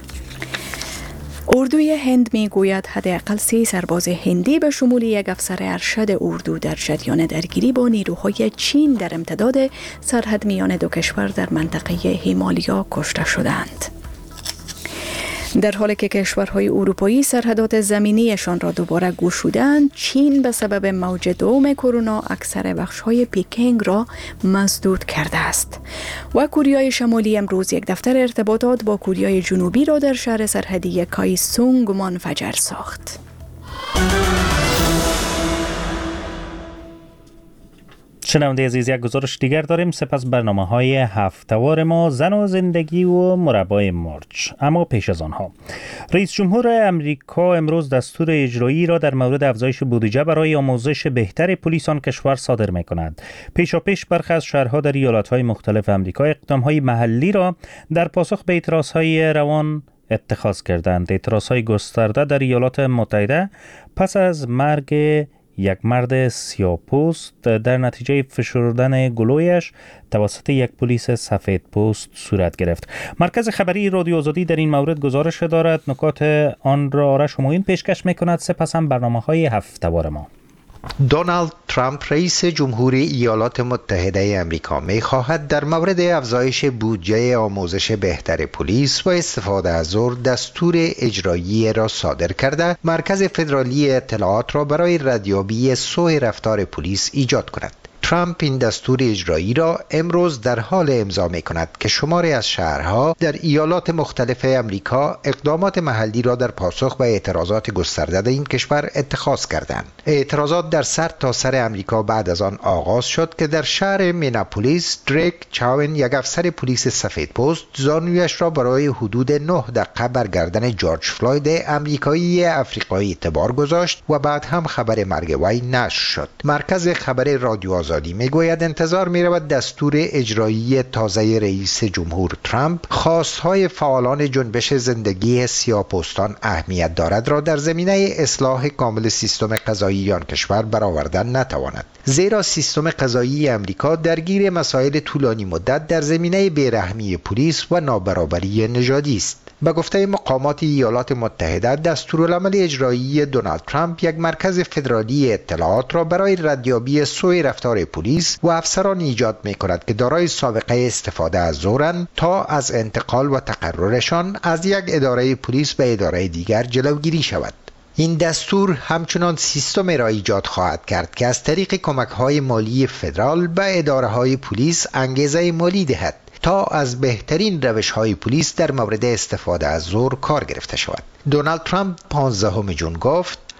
اردوی هند می گوید حداقل 3 سرباز هندی به شمول 1 افسر ارشد اردو در جریان درگیری با نیروهای چین در امتداد سرحد میان دو کشور در منطقه هیمالیا کشته شدند. در حالی که کشورهای اروپایی سرحدات زمینیشان را دوباره گشودند، چین به سبب موج دوم کرونا اکثر بخش‌های پیکینگ را مسدود کرده است. و کوریای شمالی امروز یک دفتر ارتباطات با کوریای جنوبی را در شهر سرحدی کایسونگ منفجر ساخت. شنونده عزیز، یک گزارش دیگر داریم. سپس برنامه‌های هفته‌وار ما زن و زندگی و مربای مرج. اما پیش از آنها، رئیس جمهور امریکا امروز دستور اجرایی را در مورد افزایش بودجه برای آموزش بهتر پلیس آن کشور صادر می‌کند. پیشاپیش برخی از شهرها در ایالت‌های مختلف آمریکا اقدام‌های محلی را در پاسخ به اعتراض‌های روان اتخاذ کردند. اعتراض‌های گسترده در ایالات متحده پس از مرگ یک مرد سیاه‌پوست در نتیجه فشردن گلویش توسط یک پلیس سفیدپوست صورت گرفت. مرکز خبری رادیو آزادی در این مورد گزارش دارد. نکات آن را آرش همایون پیشکش می‌کند. سپس هم برنامه‌های هفته‌وار ما. دونالد ترامپ رئیس جمهور ایالات متحده آمریکا می‌خواهد در مورد افزایش بودجه آموزش بهتر پلیس و استفاده از زور دستور اجرایی را صادر کرده مرکز فدرالی اطلاعات را برای ردیابی سوء رفتار پلیس ایجاد کند. ترامپ این دستور اجرایی را امروز در حال امضا می‌کند که شماری از شهرها در ایالات مختلف امریکا اقدامات محلی را در پاسخ به اعتراضات گسترده این کشور اتخاذ کردند. اعتراضات در سر تا سر امریکا بعد از آن آغاز شد که در شهر میناپولیس دریک چاون، یک افسر پلیس سفیدپوست، زانویش را برای حدود 9 دقیقه بر گردن جورج فلوید امریکایی افریقایی اعتبار گذاشت و بعد هم خبر مرگ وی نشر شد. مرکز خبر رادیو آزادی میگوید انتظار می‌رود دستور اجرایی تازه رئیس جمهور ترامپ خواست‌های فعالان جنبش زندگی سیاه‌پوستان اهمیت دارد را در زمینه اصلاح کامل سیستم قضایی آن کشور برآوردن نتواند، زیرا سیستم قضایی امریکا درگیر مسائل طولانی مدت در زمینه بیرحمی پلیس و نابرابری نژادی است. به گفته مقامات ایالات متحده، دستورالعمل اجرایی دونالد ترامپ یک مرکز فدرالی اطلاعات را برای ردیابی سوء رفتار پلیس و افسران ایجاد می‌کند که دارای سابقه استفاده از زورند تا از انتقال و تقررشان از یک اداره پلیس به اداره دیگر جلوگیری شود. این دستور همچنان سیستمی را ایجاد خواهد کرد که از طریق کمک‌های مالی فدرال به اداره‌های پلیس انگیزه مالی دهد تا از بهترین روش‌های پلیس در مورد استفاده از زور کار گرفته شود. دونالد ترامپ 15 جون گفت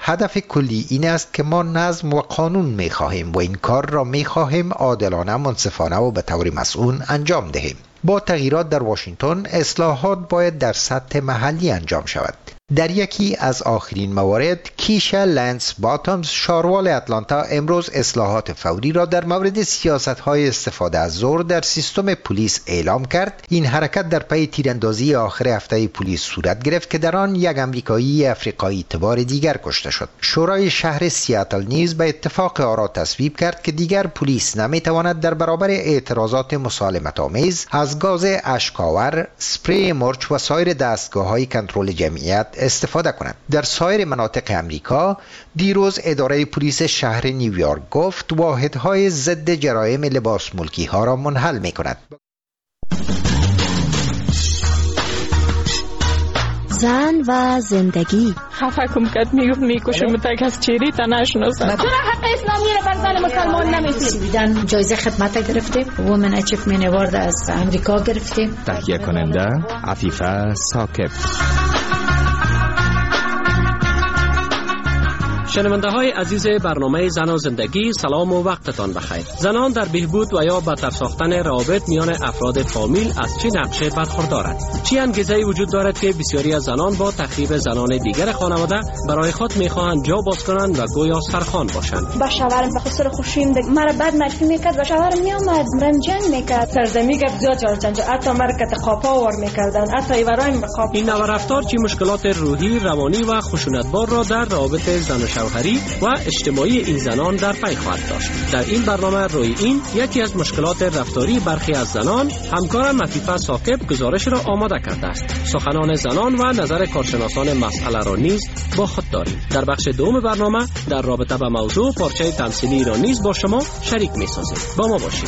هدف کلی این است که ما نظم و قانون می‌خواهیم و این کار را می‌خواهیم عادلانه، منصفانه و به طور مسئول انجام دهیم. با تغییرات در واشنگتن، اصلاحات باید در سطح محلی انجام شود. در یکی از آخرین موارد، کیشا لنس باتامز، شاروال اتلانتا، امروز اصلاحات فوری را در مورد سیاست‌های استفاده از زور در سیستم پلیس اعلام کرد. این حرکت در پی تیراندازی آخر هفته پلیس صورت گرفت که در آن یک امریکایی افریقایی تبار دیگر کشته شد. شورای شهر سیاتل نیز به اتفاق آرا تصویب کرد که دیگر پلیس نمی‌تواند در برابر اعتراضات مسالمت‌آمیز از گاز اشک‌آور، اسپری مرچ و سایر دستگاه‌های کنترل جمعیت استفاده کنند. در سایر مناطق امریکا دیروز اداره پلیس شهر نیویورک گفت واحدهای ضد جرایم لباس ملکی ها را منحل می کند. زن و زندگی. حفکم کد میکشم تا کس چیری تا نشناسم. چرا حق اسلامی را بر زن مسلمان نمیتونید؟ جایزه خدمت گرفتیم، وومن اچیومنت اوارد از امریکا گرفتیم. تهیه کننده عفیفه ثاقب. شنونده های عزیز برنامه زن و زندگی، سلام و وقتتان بخیر. زنان در بهبود و یا بهتر ساختن روابط میان افراد فامیل از چه نقشه برخوردارند؟ چه انگیزه‌ای وجود دارد که بسیاری از زنان با تخریب زنان دیگر خانواده برای خود میخواهند جا باز کنند و گویا سرخوان باشند؟ با شوهرم به خسر خوشیم مرا بد معرفی میکرد و شوهرم میامد مرا جنگ میکرد. سرزمی گفت زیاد جنگ، حتی مرا کت قاپا ور میکردن، حتی ایورایم به قاپ. این نوع رفتار چه مشکلات روحی، روانی و خشونتبار را در روابط زن و شوهری و اجتماعی این زنان در پی خواهد داشت. در این برنامه روی این یکی از مشکلات رفتاری برخی از زنان، همکارم عفیفه ثاقب گزارش را آماده کرده است. سخنان زنان و نظر کارشناسان مسئله را نیز با خود داریم. در بخش دوم برنامه در رابطه با موضوع پارچه تمثیلی را نیز با شما شریک می‌سازیم. با ما باشید.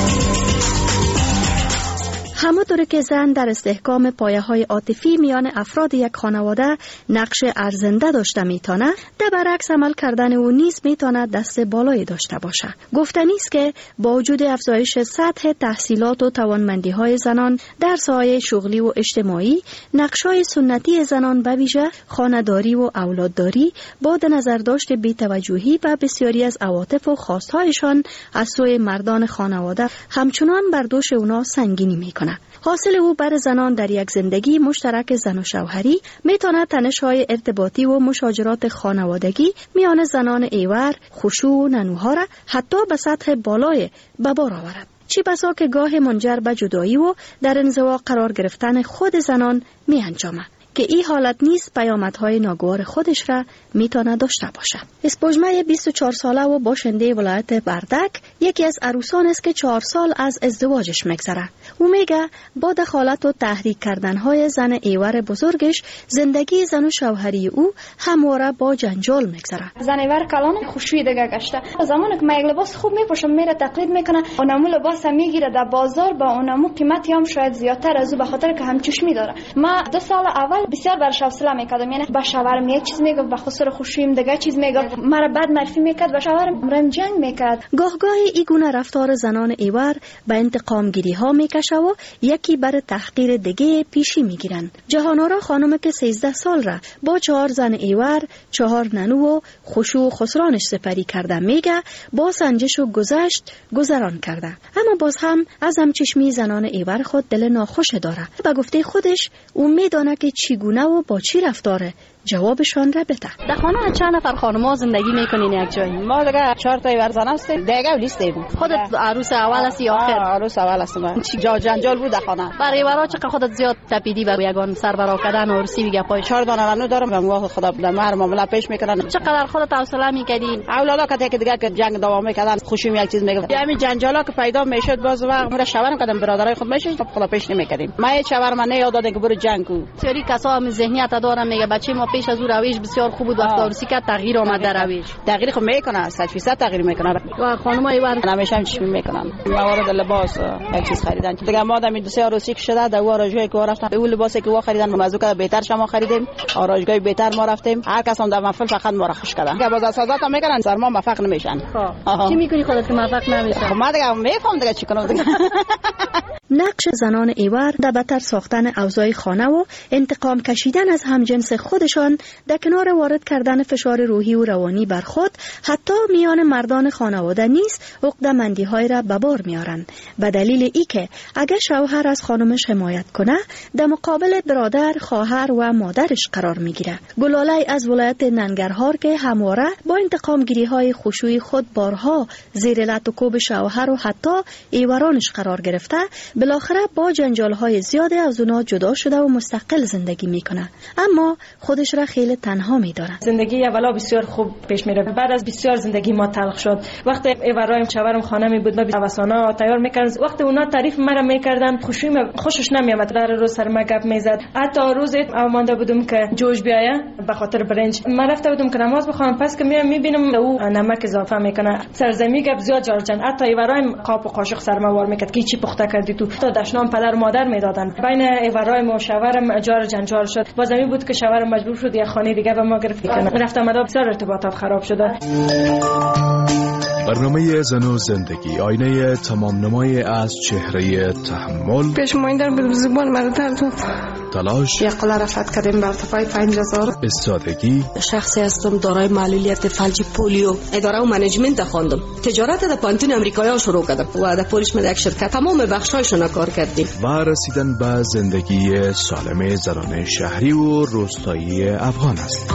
همانطور که زن در استحکام پایه‌های عاطفی میان افراد یک خانواده نقش ارزنده داشته میتونه، در برعکس عمل کردن او نیز میتونه دست بالایی داشته باشه. گفتنی است که با وجود افزایش سطح تحصیلات و توانمندی‌های زنان در ساحه شغلی و اجتماعی، نقش‌های سنتی زنان به ویژه خانه‌داری و اولادداری با در نظر داشت بی‌توجهی و بسیاری از عواطف و خواست‌هایشان از سوی مردان خانواده همچنان بر دوش اونا سنگینی میکنه. حاصل او بر زنان در یک زندگی مشترک زن و شوهری میتونه تنش‌های ارتباطی و مشاجرات خانوادگی میان زنان ایور، خشوع و ننوها را حتی به سطح بالای به بار آورد. چی بسا که گاه منجر به جدایی و در انزوا قرار گرفتن خود زنان می انجامد که این حالت نیز پیامدهای ناگوار خودش را میتونه داشته باشه. اسپوجمه 24 ساله و باشنده ولایت بردک یکی از عروسان است که 4 سال از ازدواجش میگذره. او میگه با دخالت و تحریک کردنهای زن ایور بزرگش زندگی زن و شوهری او همواره با جنجال میگذره. زن ایور کلان خوشویی دیگه گشته. زمانی که من یک لباس خوب میپوشم میره تقلید میکنه، اونمو لباس میگیره در بازار با اونمو قیمتی هم شاید زیادتر از او به خاطر که هم چشمی داره. ما 2 سال اول بسیار برش حوصله میکردم، یعنی با شوهرم یک چیز میگفت، به خسر خوشیم دیگه چیز میگفت، مرا بد معرفی میکرد و شوهرم مرا جنگ میکرد. گاه گاهی این گونه رفتار زنان ایور به انتقام گیری ها میکشه و یکی بر تحقیر دیگه پیشی میگیرن. جهانارا خانم که 13 سال را با 4 زن ایور، 4 ننو و خشوع و خسرانش سپری کرده میگه با سنجش و گذشت گذران کرده، اما باز هم از همچشمی زنان ایور خود دل ناخوش داره. به گفته خودش او میدانه که چگونه و با چی رفتاره جوابشان را بده. در خانه چند نفر خانم‌ها زندگی میکنین یک جایی؟ ما دیگه 4 تا ورزن هستیم، دیگه لیستیم. خودت عروس اول هستی یا آخر؟ عروس اول هستم. چی جنجال بود در خانه. برای ورا چقدر خودت زیاد تپیدی و یگان سربرا کردن عروسی میگه پای 4 دانه ننو دارم، من خدا به مهر معامله پیش میکنن. چقدر خودت حوصله میکردین؟ اولادا که دیگه که جنگ دوام میکردن، خوشیم یک چیز میگفت. همین جنجالا که پیدا میشد باز وقت مرا شوهرم کردم برادرای خود میشه خدا پیش نمیکردیم. ما هیچ شوهرم نه یاد دادن که برو جنگ کو. سری کسا هم ذهنیت دارن میگه بچه ما پیش از او رویش بسیار خوب بود، وقت عروسی که تغییر آمد در رویش. تغییر خب میکنه، 100% تغییر میکنه. و خانم‌ها ایوار همیشه هم چی میکنن؟ موارد لباس یک چیز خریدن. دیگه ما دم 2 عروسی که شده در آرایشگاهی که رفتم، به اون لباسی که وا خریدن موضوع که بهتر شما خریدیم، آرایشگاه بهتر ما رفتیم. هر کس هم در محفل فقط ما را خوش کردن. که باز اساسات هم میکنن، سر ما موفق نمیشن. چی میکنی خودت که موفق نمیشن؟ خب ما دیگه میفهم دیگه چی کنم دیگه. نقش زنان ایور در بهتر ساختن اوضاع خانه و انتقام کشیدن از همجنس خودشان در کنار وارد کردن فشار روحی و روانی بر خود حتی میان مردان خانواده نیز عقده‌مندی‌های را به بار میارند، به دلیل اینکه اگر شوهر از خانمش حمایت کنه در مقابل برادر، خواهر و مادرش قرار میگیره. گلاله از ولایت ننگرهار که همواره با انتقام گیری های خشوعی خود بارها زیر لط و کوب شوهر و حتی ایورانش قرار گرفته، بالاخره با جنجال های زیاده از اونا جدا شده و مستقل زندگی میکنه، اما خودش را خیلی تنها میداره. زندگی اولا بسیار خوب پیش میره، بعد از بسیار زندگی ما تلخ شد. وقتی ایورایم شوهرم خانه می بود، ما وسانا تیار میکردن، وقتی اونا تعریف مرا میکردن خوشش نمیامد، در روز سر ما گپ میزد. حتی روز مانده بودم که جوش بیایه به خاطر برنج، من رفته بودم که نماز بخوام، پس که میبینم او نمک اضافه میکنه، سرزمی گپ زیاد جارجن. حتی ایورایم قاپ و قاشق سر ما وار میکرد که چی پخته کردی تو، تا دشنام پدر و مادر میدادن. بین ایورایم و شوهرم جار جنجال شد. بازمی بود که شوهرم مجبور شد یه خانه دیگه به ما گرفت کنه. رفتم مدا بسیار ارتباطات خراب شده. برنامه زن و زندگی، آینه تمام نمای از چهره تحمل. پیشمایندن به زبان مرا درد داد. تلاش. یقلا رفت کردیم به ارتفاع 5000. استادگی. شخصی هستم دارای معلولیت فلج پولیو. اداره و منیجمنت خواندم. تجارت در پانتون امریکایی شروع کردم و در پولیش یک شرکت تمام بخشایشون کار کردیم. و رسیدن به زندگی سالم زنان شهری و روستایی افغان است.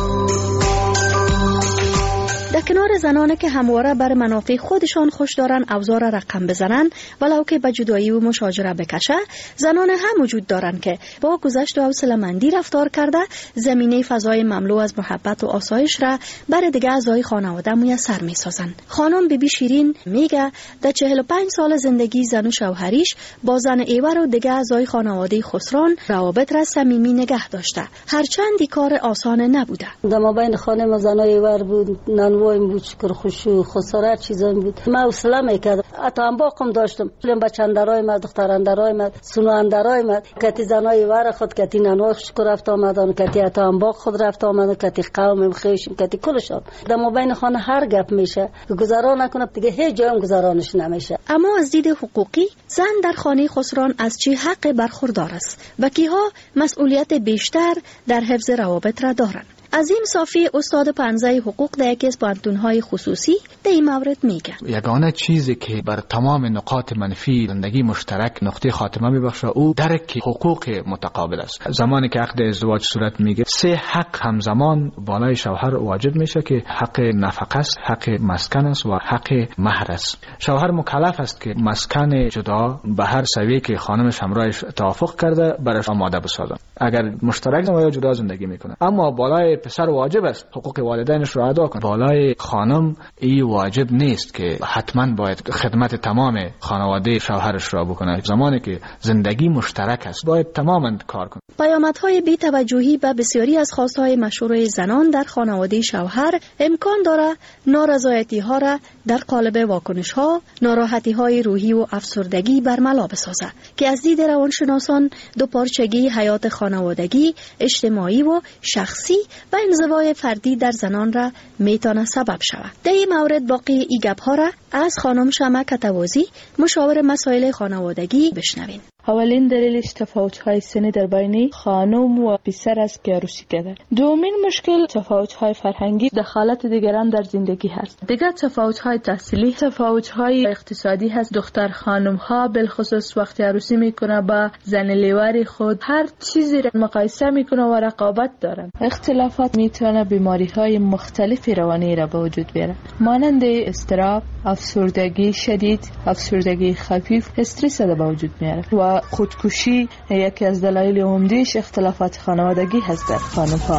در کنار زنانی که همواره بر منافع خودشان خوش دارن اوضاع را رقم بزنن ولو که به جدایی و مشاجره بکشه، زنان هم وجود دارن که با گذشت و حوصله‌مندی رفتار کرده زمینه فضای مملو از محبت و آسایش را بر دیگر اعضای خانواده میسر میسازن. خانم بیبی شیرین میگه در 45 سال زندگی زن و شوهریش با زن ایور و دیگر اعضای خانواده خسران روابط را صمیمی نگه داشته، هرچند کار آسان نبوده. در مابین خانم و زن ایور بود، نانوایم بود، شکر خوشو خسارت چیزایی بود. من حوصله میکردم، حتی انباقم داشتم، بچه‌اندرای من، دختراندرای من، سنواندرای من، کتی زنای ور خود، کتی نانوای شکر رفت آمدن، کتی حتی انباق خود رفت آمدن، کتی قوم خیشم، کتی کلشان. در مابین خانه هر گپ میشه، گذران نکنه دیگه هیچ جایم گذرانش نمیشه. اما از دید حقوقی زن در خانه خسران از چه حق برخوردار است و کیها مسئولیت بیشتر در حفظ روابط را دارند؟ عظیم صافی استاد پنزه حقوق در یکی از پانتون‌های خصوصی در این مورد میگه یگانه چیزی که بر تمام نقاط منفی زندگی مشترک نقطه خاتمه میبخشه او درک حقوق متقابل است. زمانی که عقد ازدواج صورت میگه 3 حق همزمان بالای شوهر واجب میشه که حق نفقه است، حق مسکن است و حق مهر است. شوهر مکلف است که مسکن جدا به هر سویه که خانمش همراهش توافق کرده برش آماده بسازه اگر مشترک یا جدا زندگی میکنه. اما بالای پسر واجب است حقوق والدینش را ادا کنه. بالای خانم این واجب نیست که حتما باید خدمت تمام خانواده شوهرش را بکنه. زمانی که زندگی مشترک است باید تماما کار کنه. پیامدهای بی‌توجهی به بسیاری از خواستهای مشروع زنان در خانواده شوهر امکان داره نارضایتی‌ها را در قالب واکنش‌ها، ناراحتی‌های روحی و افسردگی برملا بسازه که از دید روانشناسان دوپارچگی حیات خانوادگی، اجتماعی و شخصی و انزوای فردی در زنان را میتونه سبب شود. در این مورد باقی ای گپ‌ها را از خانم شمع کتوازی مشاور مسائل خانوادگی بشنوین. اولین دلیلش تفاوت‌های سنی در بین خانم و پسر است که عروسی کرده. دومین مشکل تفاوت‌های فرهنگی، دخالت دیگران در زندگی هست. دیگر تفاوت‌های تحصیلی، تفاوت‌های اقتصادی هست. دختر خانم‌ها بالخصوص وقتی عروسی میکنه با زن لیواری خود هر چیزی را مقایسه میکنه و رقابت دارن. اختلافات میتونه بیماری‌های مختلف روانی را به وجود بیاره، مانند اضطراب، افسردگی شدید، افسردگی خفیف، استرس را به وجود میاره و خودکشی یکی از دلایل عمده‌اش اختلافات خانوادگی هست در خانم‌ها.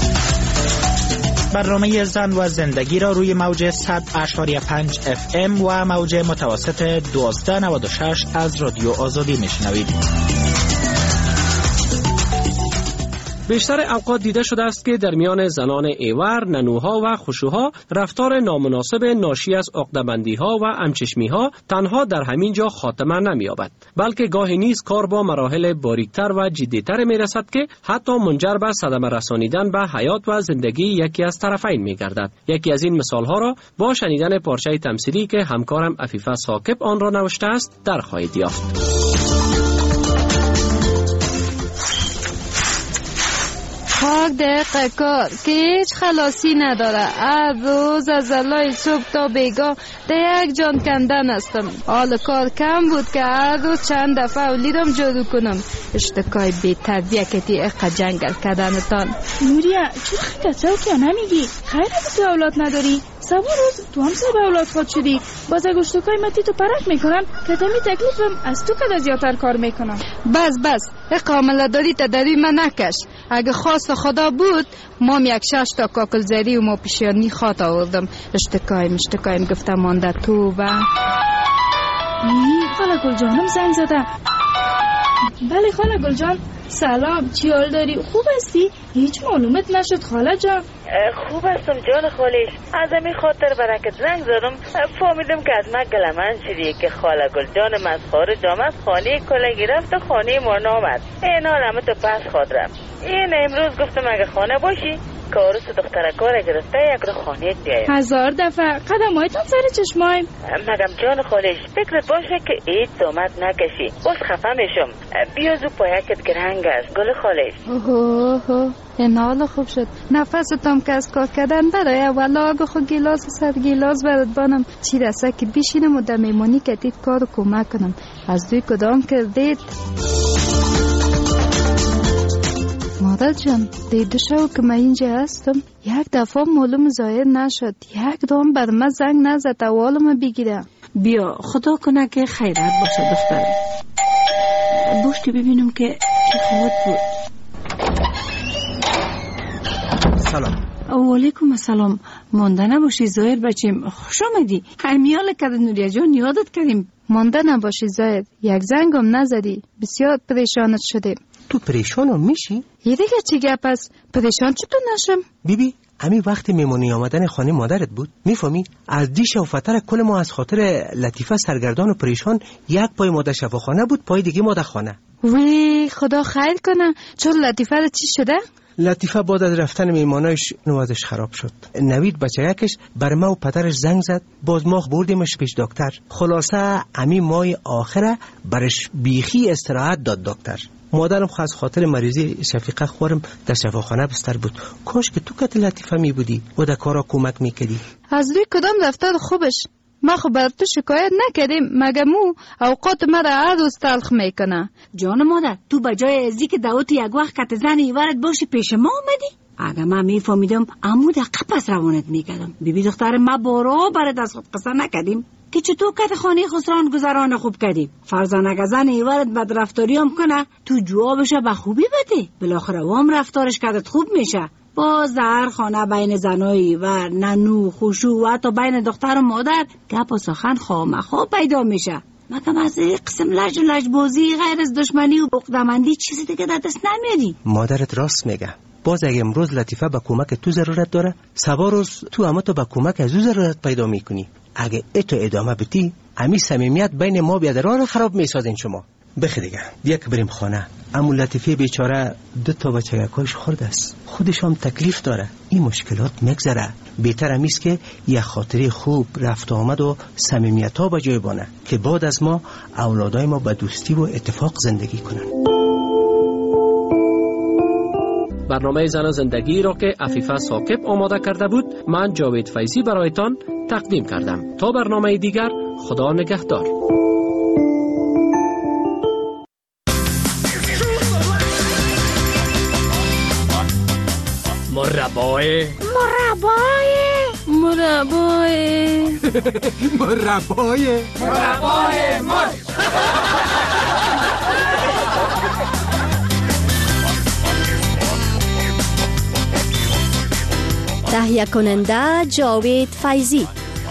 برنامه زن و زندگی را روی موج 100.5 FM و موج متوسط 1296 از رادیو آزادی میشنوید. بیشتر اوقات دیده شده است که در میان زنان ایور، ننوها و خشوها رفتار نامناسب ناشی از عقده‌بندی‌ها و همچشمی‌ها تنها در همین جا خاتمه نمی‌یابد، بلکه گاهی نیز کار با مراحل باریکتر و جدی‌تر می‌رسد که حتی منجر به صدمه رسانیدن به حیات و زندگی یکی از طرفین می‌گردد. یکی از این مثال‌ها را با شنیدن پارچه تمثیلی که همکارم عفیفه ثاقب آن را نوشته است در خواهید یافت. خاک دقیقه کار که هیچ خلاصی نداره. هر روز از علای صبح تا بیگاه ده یک جان کندن هستم. حال کار کم بود که هر روز چند دفعه اولیدم جارو کنم. اشتکای بی تربیتی اقا جنگل کردنتان. نوریا چرا خیلی که نمیگی؟ خیلی تو اولاد نداری؟ سوا روز تو هم سبب اولاد خود شدی. باز اگه اشتکای متی تو پرک میکنن که تمی تکلیفم از تو که زیادتر کار میکنم. بس کاملا داری تدری من نکش. اگه خواست خدا بود مام یک 6 تا کاکل زری و ما پیشانی خواد آوردم. اشتکایم گفتم مانده تو و خاله گل جانم زنگ زده. بله خاله گل جان، سلام، چی حال داری؟ خوب هستی؟ هیچ معلومت نشد خاله جان. خوب هستم جان خالیش. از همین خاطر برکت زنگ زدم. فهمیدم که از من گلمن شدی که خاله گل جان مسخار جامعه خانه کلگی رفت و خانه ما نامد. این حال همه تو پس خود رفت. این امروز گفتم اگه خانه باشی که عروس دختر کار گرفته یک رو خانه بیایم. 1000 دفعه قدمایتان سر چشمایم. مگم جان خالیش فکرت باشه که هیچ زحمت نکشی. باز خفه میشم. بیا زو پایکت گرنگ است گل خالیش. این حال خوب شد. نفستم که از کار کردن برای اولا آگه خود گیلاس سر گیلاس برد بانم چی رسه که بیشینم و در میمانی کتید کار کمک کنم. از دوی کدام کردید؟ مادر جان دیده شو که من اینجا هستم یک دفعه معلوم ظاهر نشد. یک دام بر من زنگ نزد اولم بگیره. بیا خدا کنه که خیرت باشه دختر. باش که ببینم که چه خواهد بود. سلام. و علیکم السلام. مانده نباشی ظاهر بچیم، خوش آمدی. خیمیال کرد نوریا جان، یادت کردیم. مانده نباشی ظاهر، یک زنگم نزدی. بسیار پریشانت شدیم. تو پریشانم میشی؟ یه دیگه چی گپ است؟ پریشان چطور نشم؟ بیبی همین وقتی میمونی آمدن خانه مادرت بود میفهمی از دیش و فتر کل ما از خاطر لطیفه سرگردان و پریشان. یک پای مادر شفاخانه بود، پای دیگه مادر خانه. وی خدا خیر کنه. چون لطیفه چی شده؟ لطیفه بعد از رفتن میمانایش نوازش خراب شد. نوید بچه یکش بر ما و پدرش زنگ زد. باز ما بردیمش پیش دکتر. خلاصه امی مای آخره برش بیخی استراحت داد دکتر. مادرم خاص خاطر مریضی شفیقه خورم در شفاخانه بستر بود. کاش که تو کت لطیفه می بودی و در کارا کمک میکردی. از روی کدام رفتار خوبش؟ ما خب بر تو شکایت نکردیم مگه مو اوقات مرا هر روز تلخ میکنه. جان مادر تو بجای ازی که دعوت یک وقت کت زن ایورت باشی پیش ما آمدی؟ اگه من میفهمیدم عمو دقیقه پس روانت میکردم. بیبی دختر ما بارا برات از خود قصه نکردیم که چطور کت خانه خسران گذران خوب کردی. فرزان اگه زن ایورت بد رفتاری هم کنه تو جوابش به خوبی بده. بالاخره وام رفتارش کردت خوب میشه. باز در خانه بین زنایی و ننو خوشو و حتی بین دختر و مادر گپ و سخن خامخا پیدا میشه. مگم از قسم لج بازی غیر از دشمنی و عقده‌مندی چیزی دیگه در دست نمیاری. مادرت راست میگه. باز اگه امروز لطیفه به کمک تو ضرورت داره سبا روز تو اما تو به کمک از او ضرورت پیدا میکنی. اگه اتو ادامه بدی امی صمیمیت بین ما بیادرها رو خراب میسازین شما. بخی دیگه بیا که بریم خانه. امو لطیفه بیچاره 2 بچه یکاش خورده است. خودش هم تکلیف داره. این مشکلات میگذره. بهتر همیست که یک خاطری خوب رفت آمد و صمیمیت ها به جای بانه که بعد از ما اولادای ما به دوستی و اتفاق زندگی کنن. برنامه زن و زندگی را که عفیفه ثاقب آماده کرده بود من جاوید فیضی برایتان تقدیم کردم. تا برنامه دیگر خدا نگهدار. مربای مرد. تهیه کننده جاوید فیضی.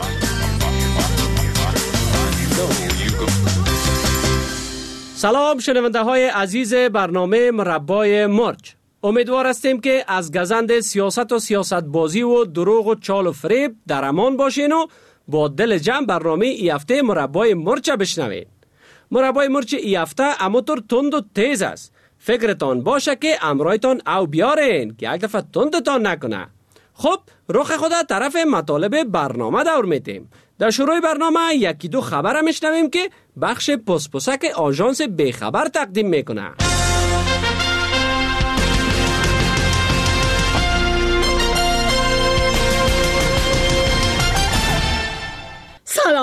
سلام شنونده های عزیز برنامه مربای مرج. امیدوار هستیم که از گزند سیاست و سیاست بازی و دروغ و چال و فریب در امان باشین و با دل جمع برنامه ای هفته مربای مرچ بشنوین. مربای مرچ ای هفته اموتر تند و تیز است. فکرتان باشه که امرایتان او بیارین که یک دفعه تندتان نکنه. خب رخ خدا طرف مطالب برنامه دور میتیم. در شروع برنامه 1-2 خبر میشنویم که بخش پسپسک آژانس بیخبر تقدیم میکنه.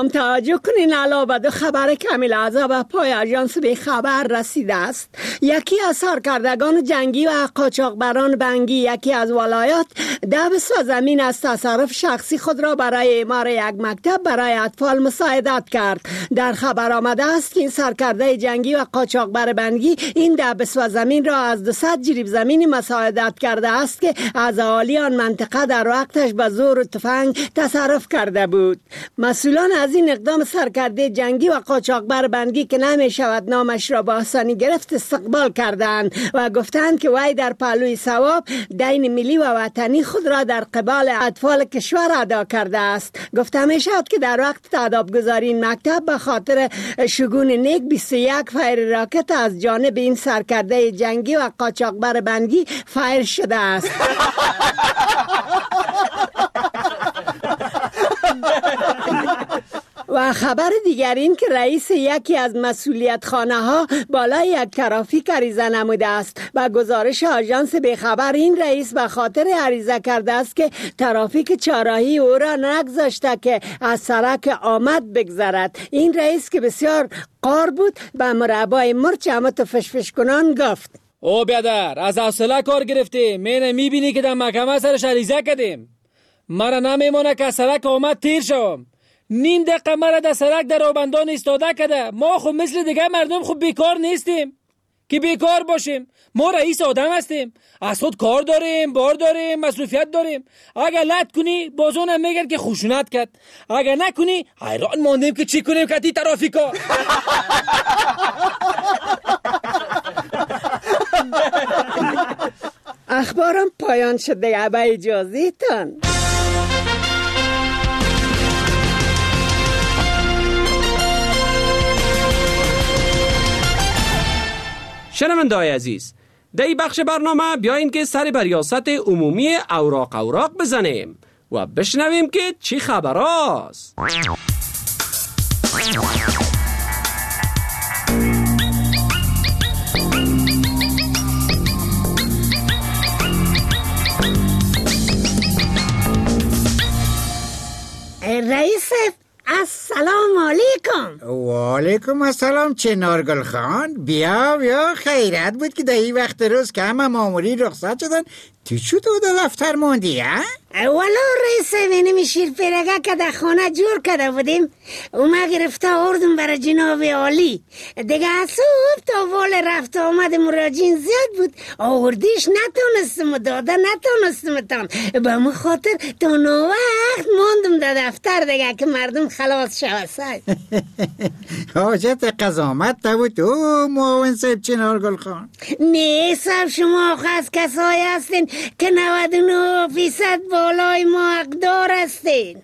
سلام، توجه کنین علاوه دو خبر کامل اعضا به پای آژانس به خبر رسیده است. یکی از سرکردگان جنگی و قاچاقبران بنگی یکی از ولایات 10 بسوه زمین از تصرف شخصی خود را برای اعمار یک مکتب برای اطفال مساعدت کرد. در خبر آمده است که این سرکرده جنگی و قاچاقبر بنگی این 10 بسوه زمین را از 200 جریب زمین مساعدت کرده است که از اهالی آن منطقه در وقتش به زور و تفنگ تصرف کرده بود. مسئولان از این اقدام سرکرده جنگی و قاچاقبر بنگی که نمی شود نامش را با آسانی گرفت استقبال کردند و گفتند که وی در پهلوی ثواب دین ملی و وطنی خود را در قبال اطفال کشور ادا کرده است. گفته می شود که در وقت تادابگذاری این مکتب به خاطر شگون نیک 21 فایر راکت از جانب این سرکرده جنگی و قاچاقبر بنگی فایر شده است. و خبر دیگر این که رئیس یکی از مسئولیت خانه ها بالای یک ترافیک عریضه نموده است. و گزارش آژانس به خبر این رئیس به خاطر عریضه کرده است که ترافیک چهارراهی او را نگذاشته که از سرک آمد بگذرد. این رئیس که بسیار قار بود به مربای مرچ همت فشفش کنان گفت: او بیادر از حوصله کار گرفتی، مینه میبینی که در محکمه سرش عریضه کردیم. مرا نمیمونه که سرک آمد تیر شوم. نیم دقیقه مرا در سرک در آبندان ایستاده کرده. ما خب مثل دیگه مردم خب بیکار نیستیم که بیکار باشیم. ما رئیس آدم هستیم، از خود کار داریم، بار داریم، مصروفیت داریم. اگر لط کنی بازون میگن که خشونت کرد، اگر نکنی حیران ماندیم که چی کنیم که تی ترافیکا. اخبارم پایان شده به اجازهتان. شنونده‌های عزیز، در این بخش برنامه بیاییم که سر بر ریاست عمومی اوراق بزنیم و بشنویم که چی خبر است. رئیس السلام علیکم. و علیکم السلام چنارگل خان. بیا خیرت بود که در این وقت روز که همه ماموری رخصت شدن تو چطور در دفتر موندی ها؟ والا رئیس وینمی شیر پیرگه که در خانه جور کرده بودیم اومه گرفته آوردم برای جناب عالی. دیگه از صبح تا وال رفت آمد مراجعین زیاد بود، آوردیش نتونستم و داده نتونستم تان. به من خاطر تا نوقت ماندم در دفتر دیگه که مردم خلاص شوستای. حاجت قضامت نبود او معاون صاحب چنارگل خان؟ نه صاحب، شما آخه از کسایی هستین که 99% بالای ما حقدار هستین.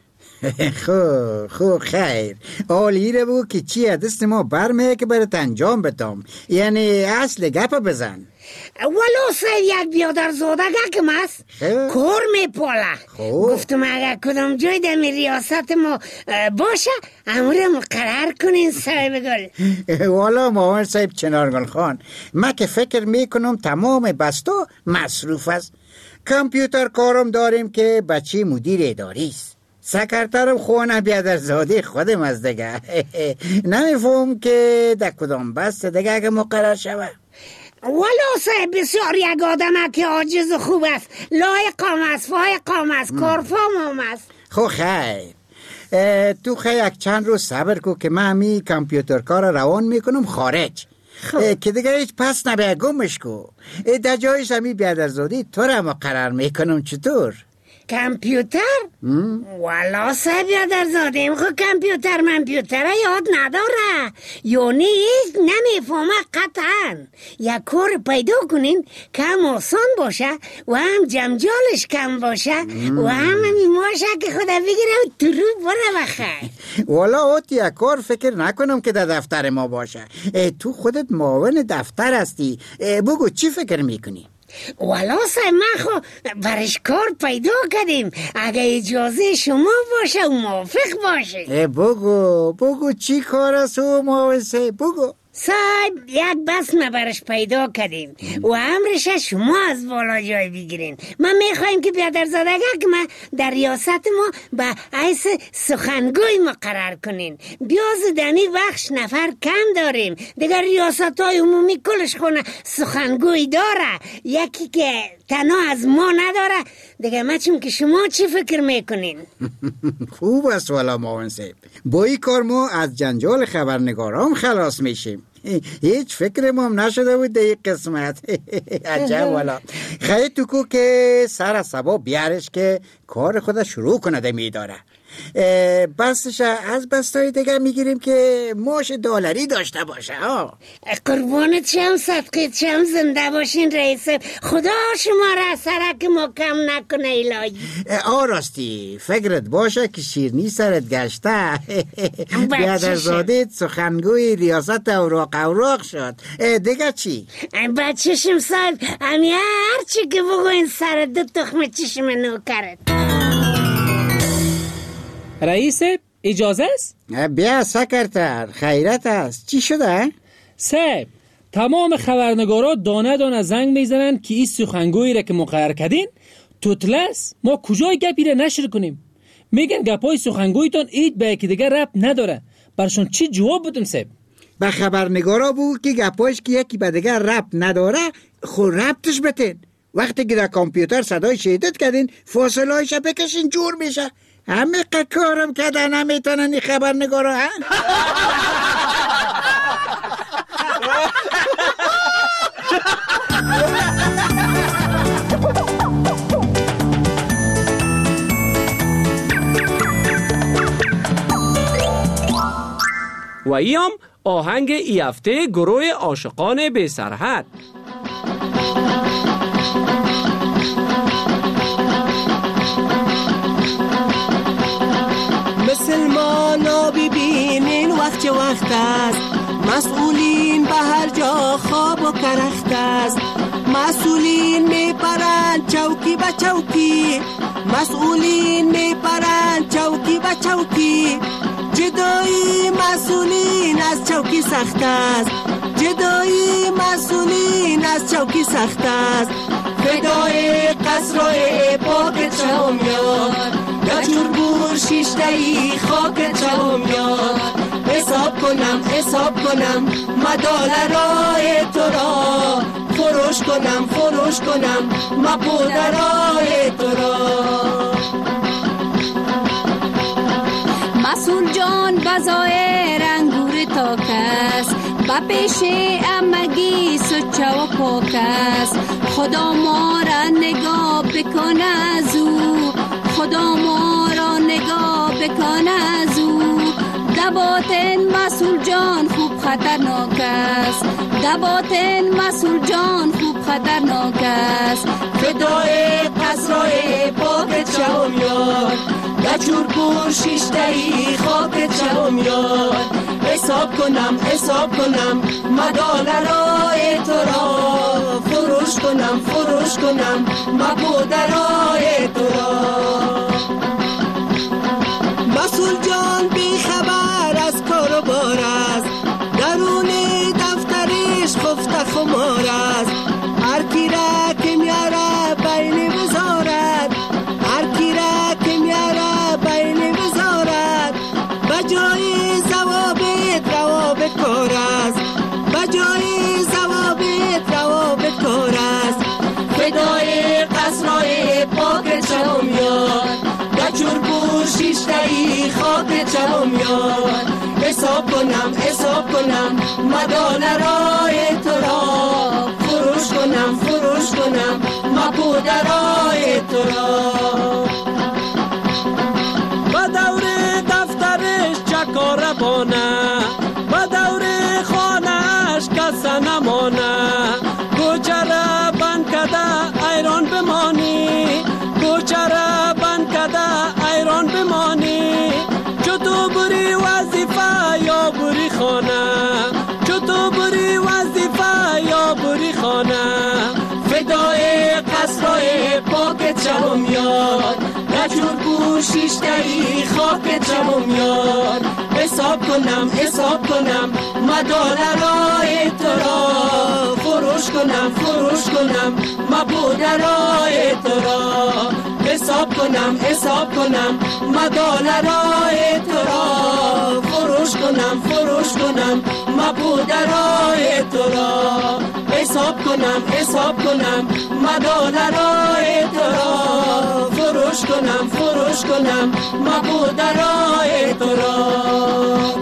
خو خیر عالی رو بود که چی دست ما برمه که برات انجام بدم، یعنی اصل گپ بزن. ولو صاحب یک بیادر زاده گکم است کور میپاله. گفتم اگر کدام جای دمی ریاست ما باشه امور مقرر کنین صاحب گل. والا معاون صاحب چنارگل خان، من که فکر میکنم تمام بستا مصروف است. کامپیوتر کارم داریم که بچه مدیر اداری است، سکرترم خونه بیادر زاده خودم از دیگه. نمیفهم که در کدام بست دیگه اگه مقرر شوه. ولو صاحب بسیار یک آدم که عاجز خوب است، لایقام است، فایقام است، کارفام است. خو خیر تو یک چند روز صبر کو که من همی کامپیوتر کار روان میکنم خارج که دیگه هیچ پس نبیه گمش کو. در جایش همی بیادرزادی تو را مقرر میکنم. چطور؟ کامپیوتر؟ والا صاحب بیادرزادیم خود کامپیوتر یاد نداره، یعنی هیچ نمیفهمه قطعا. یک کار پیدا کنین که هم آسان باشه و هم جمجالش کم باشه و هم میماشه که خدا بگیره و تو رو بره بخیر. والا اوت یک کار فکر نکنم که در دفتر ما باشه. تو خودت معاون دفتر هستی، بگو چی فکر میکنی؟ والا صاحب من خو برش کار پیدا کردیم، اگه اجازه شما باشه و موافق باشه. بگو چی کار است و معاون صاحب بگو. صاحب یک بسمه برش پیدا کردیم و امرش شما از بالا جای بگیرین. ما میخوایم که بیادرزادگک ما در ریاست ما به حیث سخنگوی مقرر کنین. بیاز دنی بخش نفر کم داریم. دیگر ریاست های عمومی کلش خونه سخنگوی داره، یکی که تنها از ما نداره. دیگر ما چون که شما چی فکر میکنین؟ خوب است والا معاون صاحب، با این کار ما از جنجال خبرنگارام خلاص میشیم. هیچ فکر ما هم نشده بود در این قسمت. عجب والا. خیلی تو کو که سر سبا بیارش که کار خود شروع کنده میداره. بستش از بستای دیگه میگیریم که ماش دلاری داشته باشه. قربانت شم، صدقیت شم، زنده باشین رئیس. خدا شما را سرک محکم نکنه الهی. راستی فکرت باشه که شیرنی سرت گشته. بیادرزادت سخنگوی ریاست اوراق شد. دیگه چی؟ بچشم صاحب، همی هرچی که بگوین سر دو تخم چشم نوکرت. رئیس اجازه است؟ بیا سکرتر، خیرت است. چی شده؟ صاحب تمام خبرنگارا دانه دانه زنگ میزنن که این سخنگویی را که مقرر کردین توتلس. ما کجای گپی را نشر کنیم؟ میگن گپای سخنگویتان اید به یکی دیگر ربط نداره. برشون چی جواب بدم صاحب؟ به خبرنگارا بود که گپایش که یکی به دیگر ربط نداره خود ربطش بتین. وقتی که در کامپیوتر صدای شهادت کردین فاصله هایش بکشین جور میشه. همه کارم کردن نمیتونن این خبرنگارا. و ایام آهنگ ای هفته گروه عاشقان بی سرحد. مسلمانا ببینین وقت است، مسئولین به هر جا خواب و کرخت است. مسئولین میپرند چوکی به چوکی، مسئولین میپرند چوکی به چوکی. جدایی مسئولین از چوکی سخت است، جدایی مسئولین از چوکی سخت است. فدای قصرهای پاک چوم یاد، گچور بور شیشتهی خاک چوم یاد. حساب کنم مدالرای تو را، فروش کنم مپودرای تو را. مسئول جان بزایر انگور تاک است، با پیش امگی سچه و پاک است. خدا ما را نگاه بکن از او، خدا ما را نگاه بکن از او. دباتن مسئول جان خوب خطرناک است، دباتن مسئول جان خوب خطرناک است. فدای قصرهای پاک چوم یاد، گچور بور شیشتهی خاک چوم یاد. حساب کنم مدالرای تو را، فروش کنم مپودرای تو را. مسئول جان بی خبر از کار و بار است، درون دفترش خفته خمار است. هر کی را که میاره بین وزارت، هر کی را که میاره بین وزارت. بجای ضوابط روابط کار است، بجای ضوابط روابط کار است. فدای قصرهای پاک چوم یاد، گچور بور شیشتهی خاک چوم یاد. حساب کنم مدالرای تو را، فروش کنم مپودرای تو را. با دور دفترش چکار بانه، با دور خانهش کس نمانه. کوچه را بند کده ایران بمانی، کوچه را بند کده ایران بمانی. چو تو بری وظیفه یا بری خانه، چو تو بری وظیفه یا بری خانه. فدای قصرهای پاک چوم یاد، گچور بور شیشتهی خاک چوم یاد. حساب حساب کنم حساب کنم ما دلارای تو را فروش کنم ما بودرای تو را حساب کنم ما دلارای تو را فروش کنم ما بودرای تو را حساب کنم ما دلارای تو را فروش کنم ما بودرای تو را.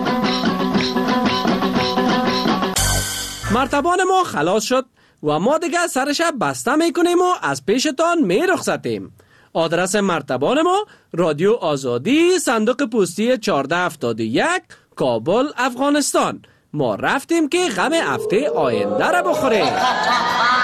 مرتبان ما خلاص شد و ما دیگه سرش بسته میکنیم و از پیشتان میرخصتیم. آدرس مرتبان ما رادیو آزادی، صندوق پستی 1471، کابل، افغانستان. ما رفتیم که غم هفته آینده را بخوریم.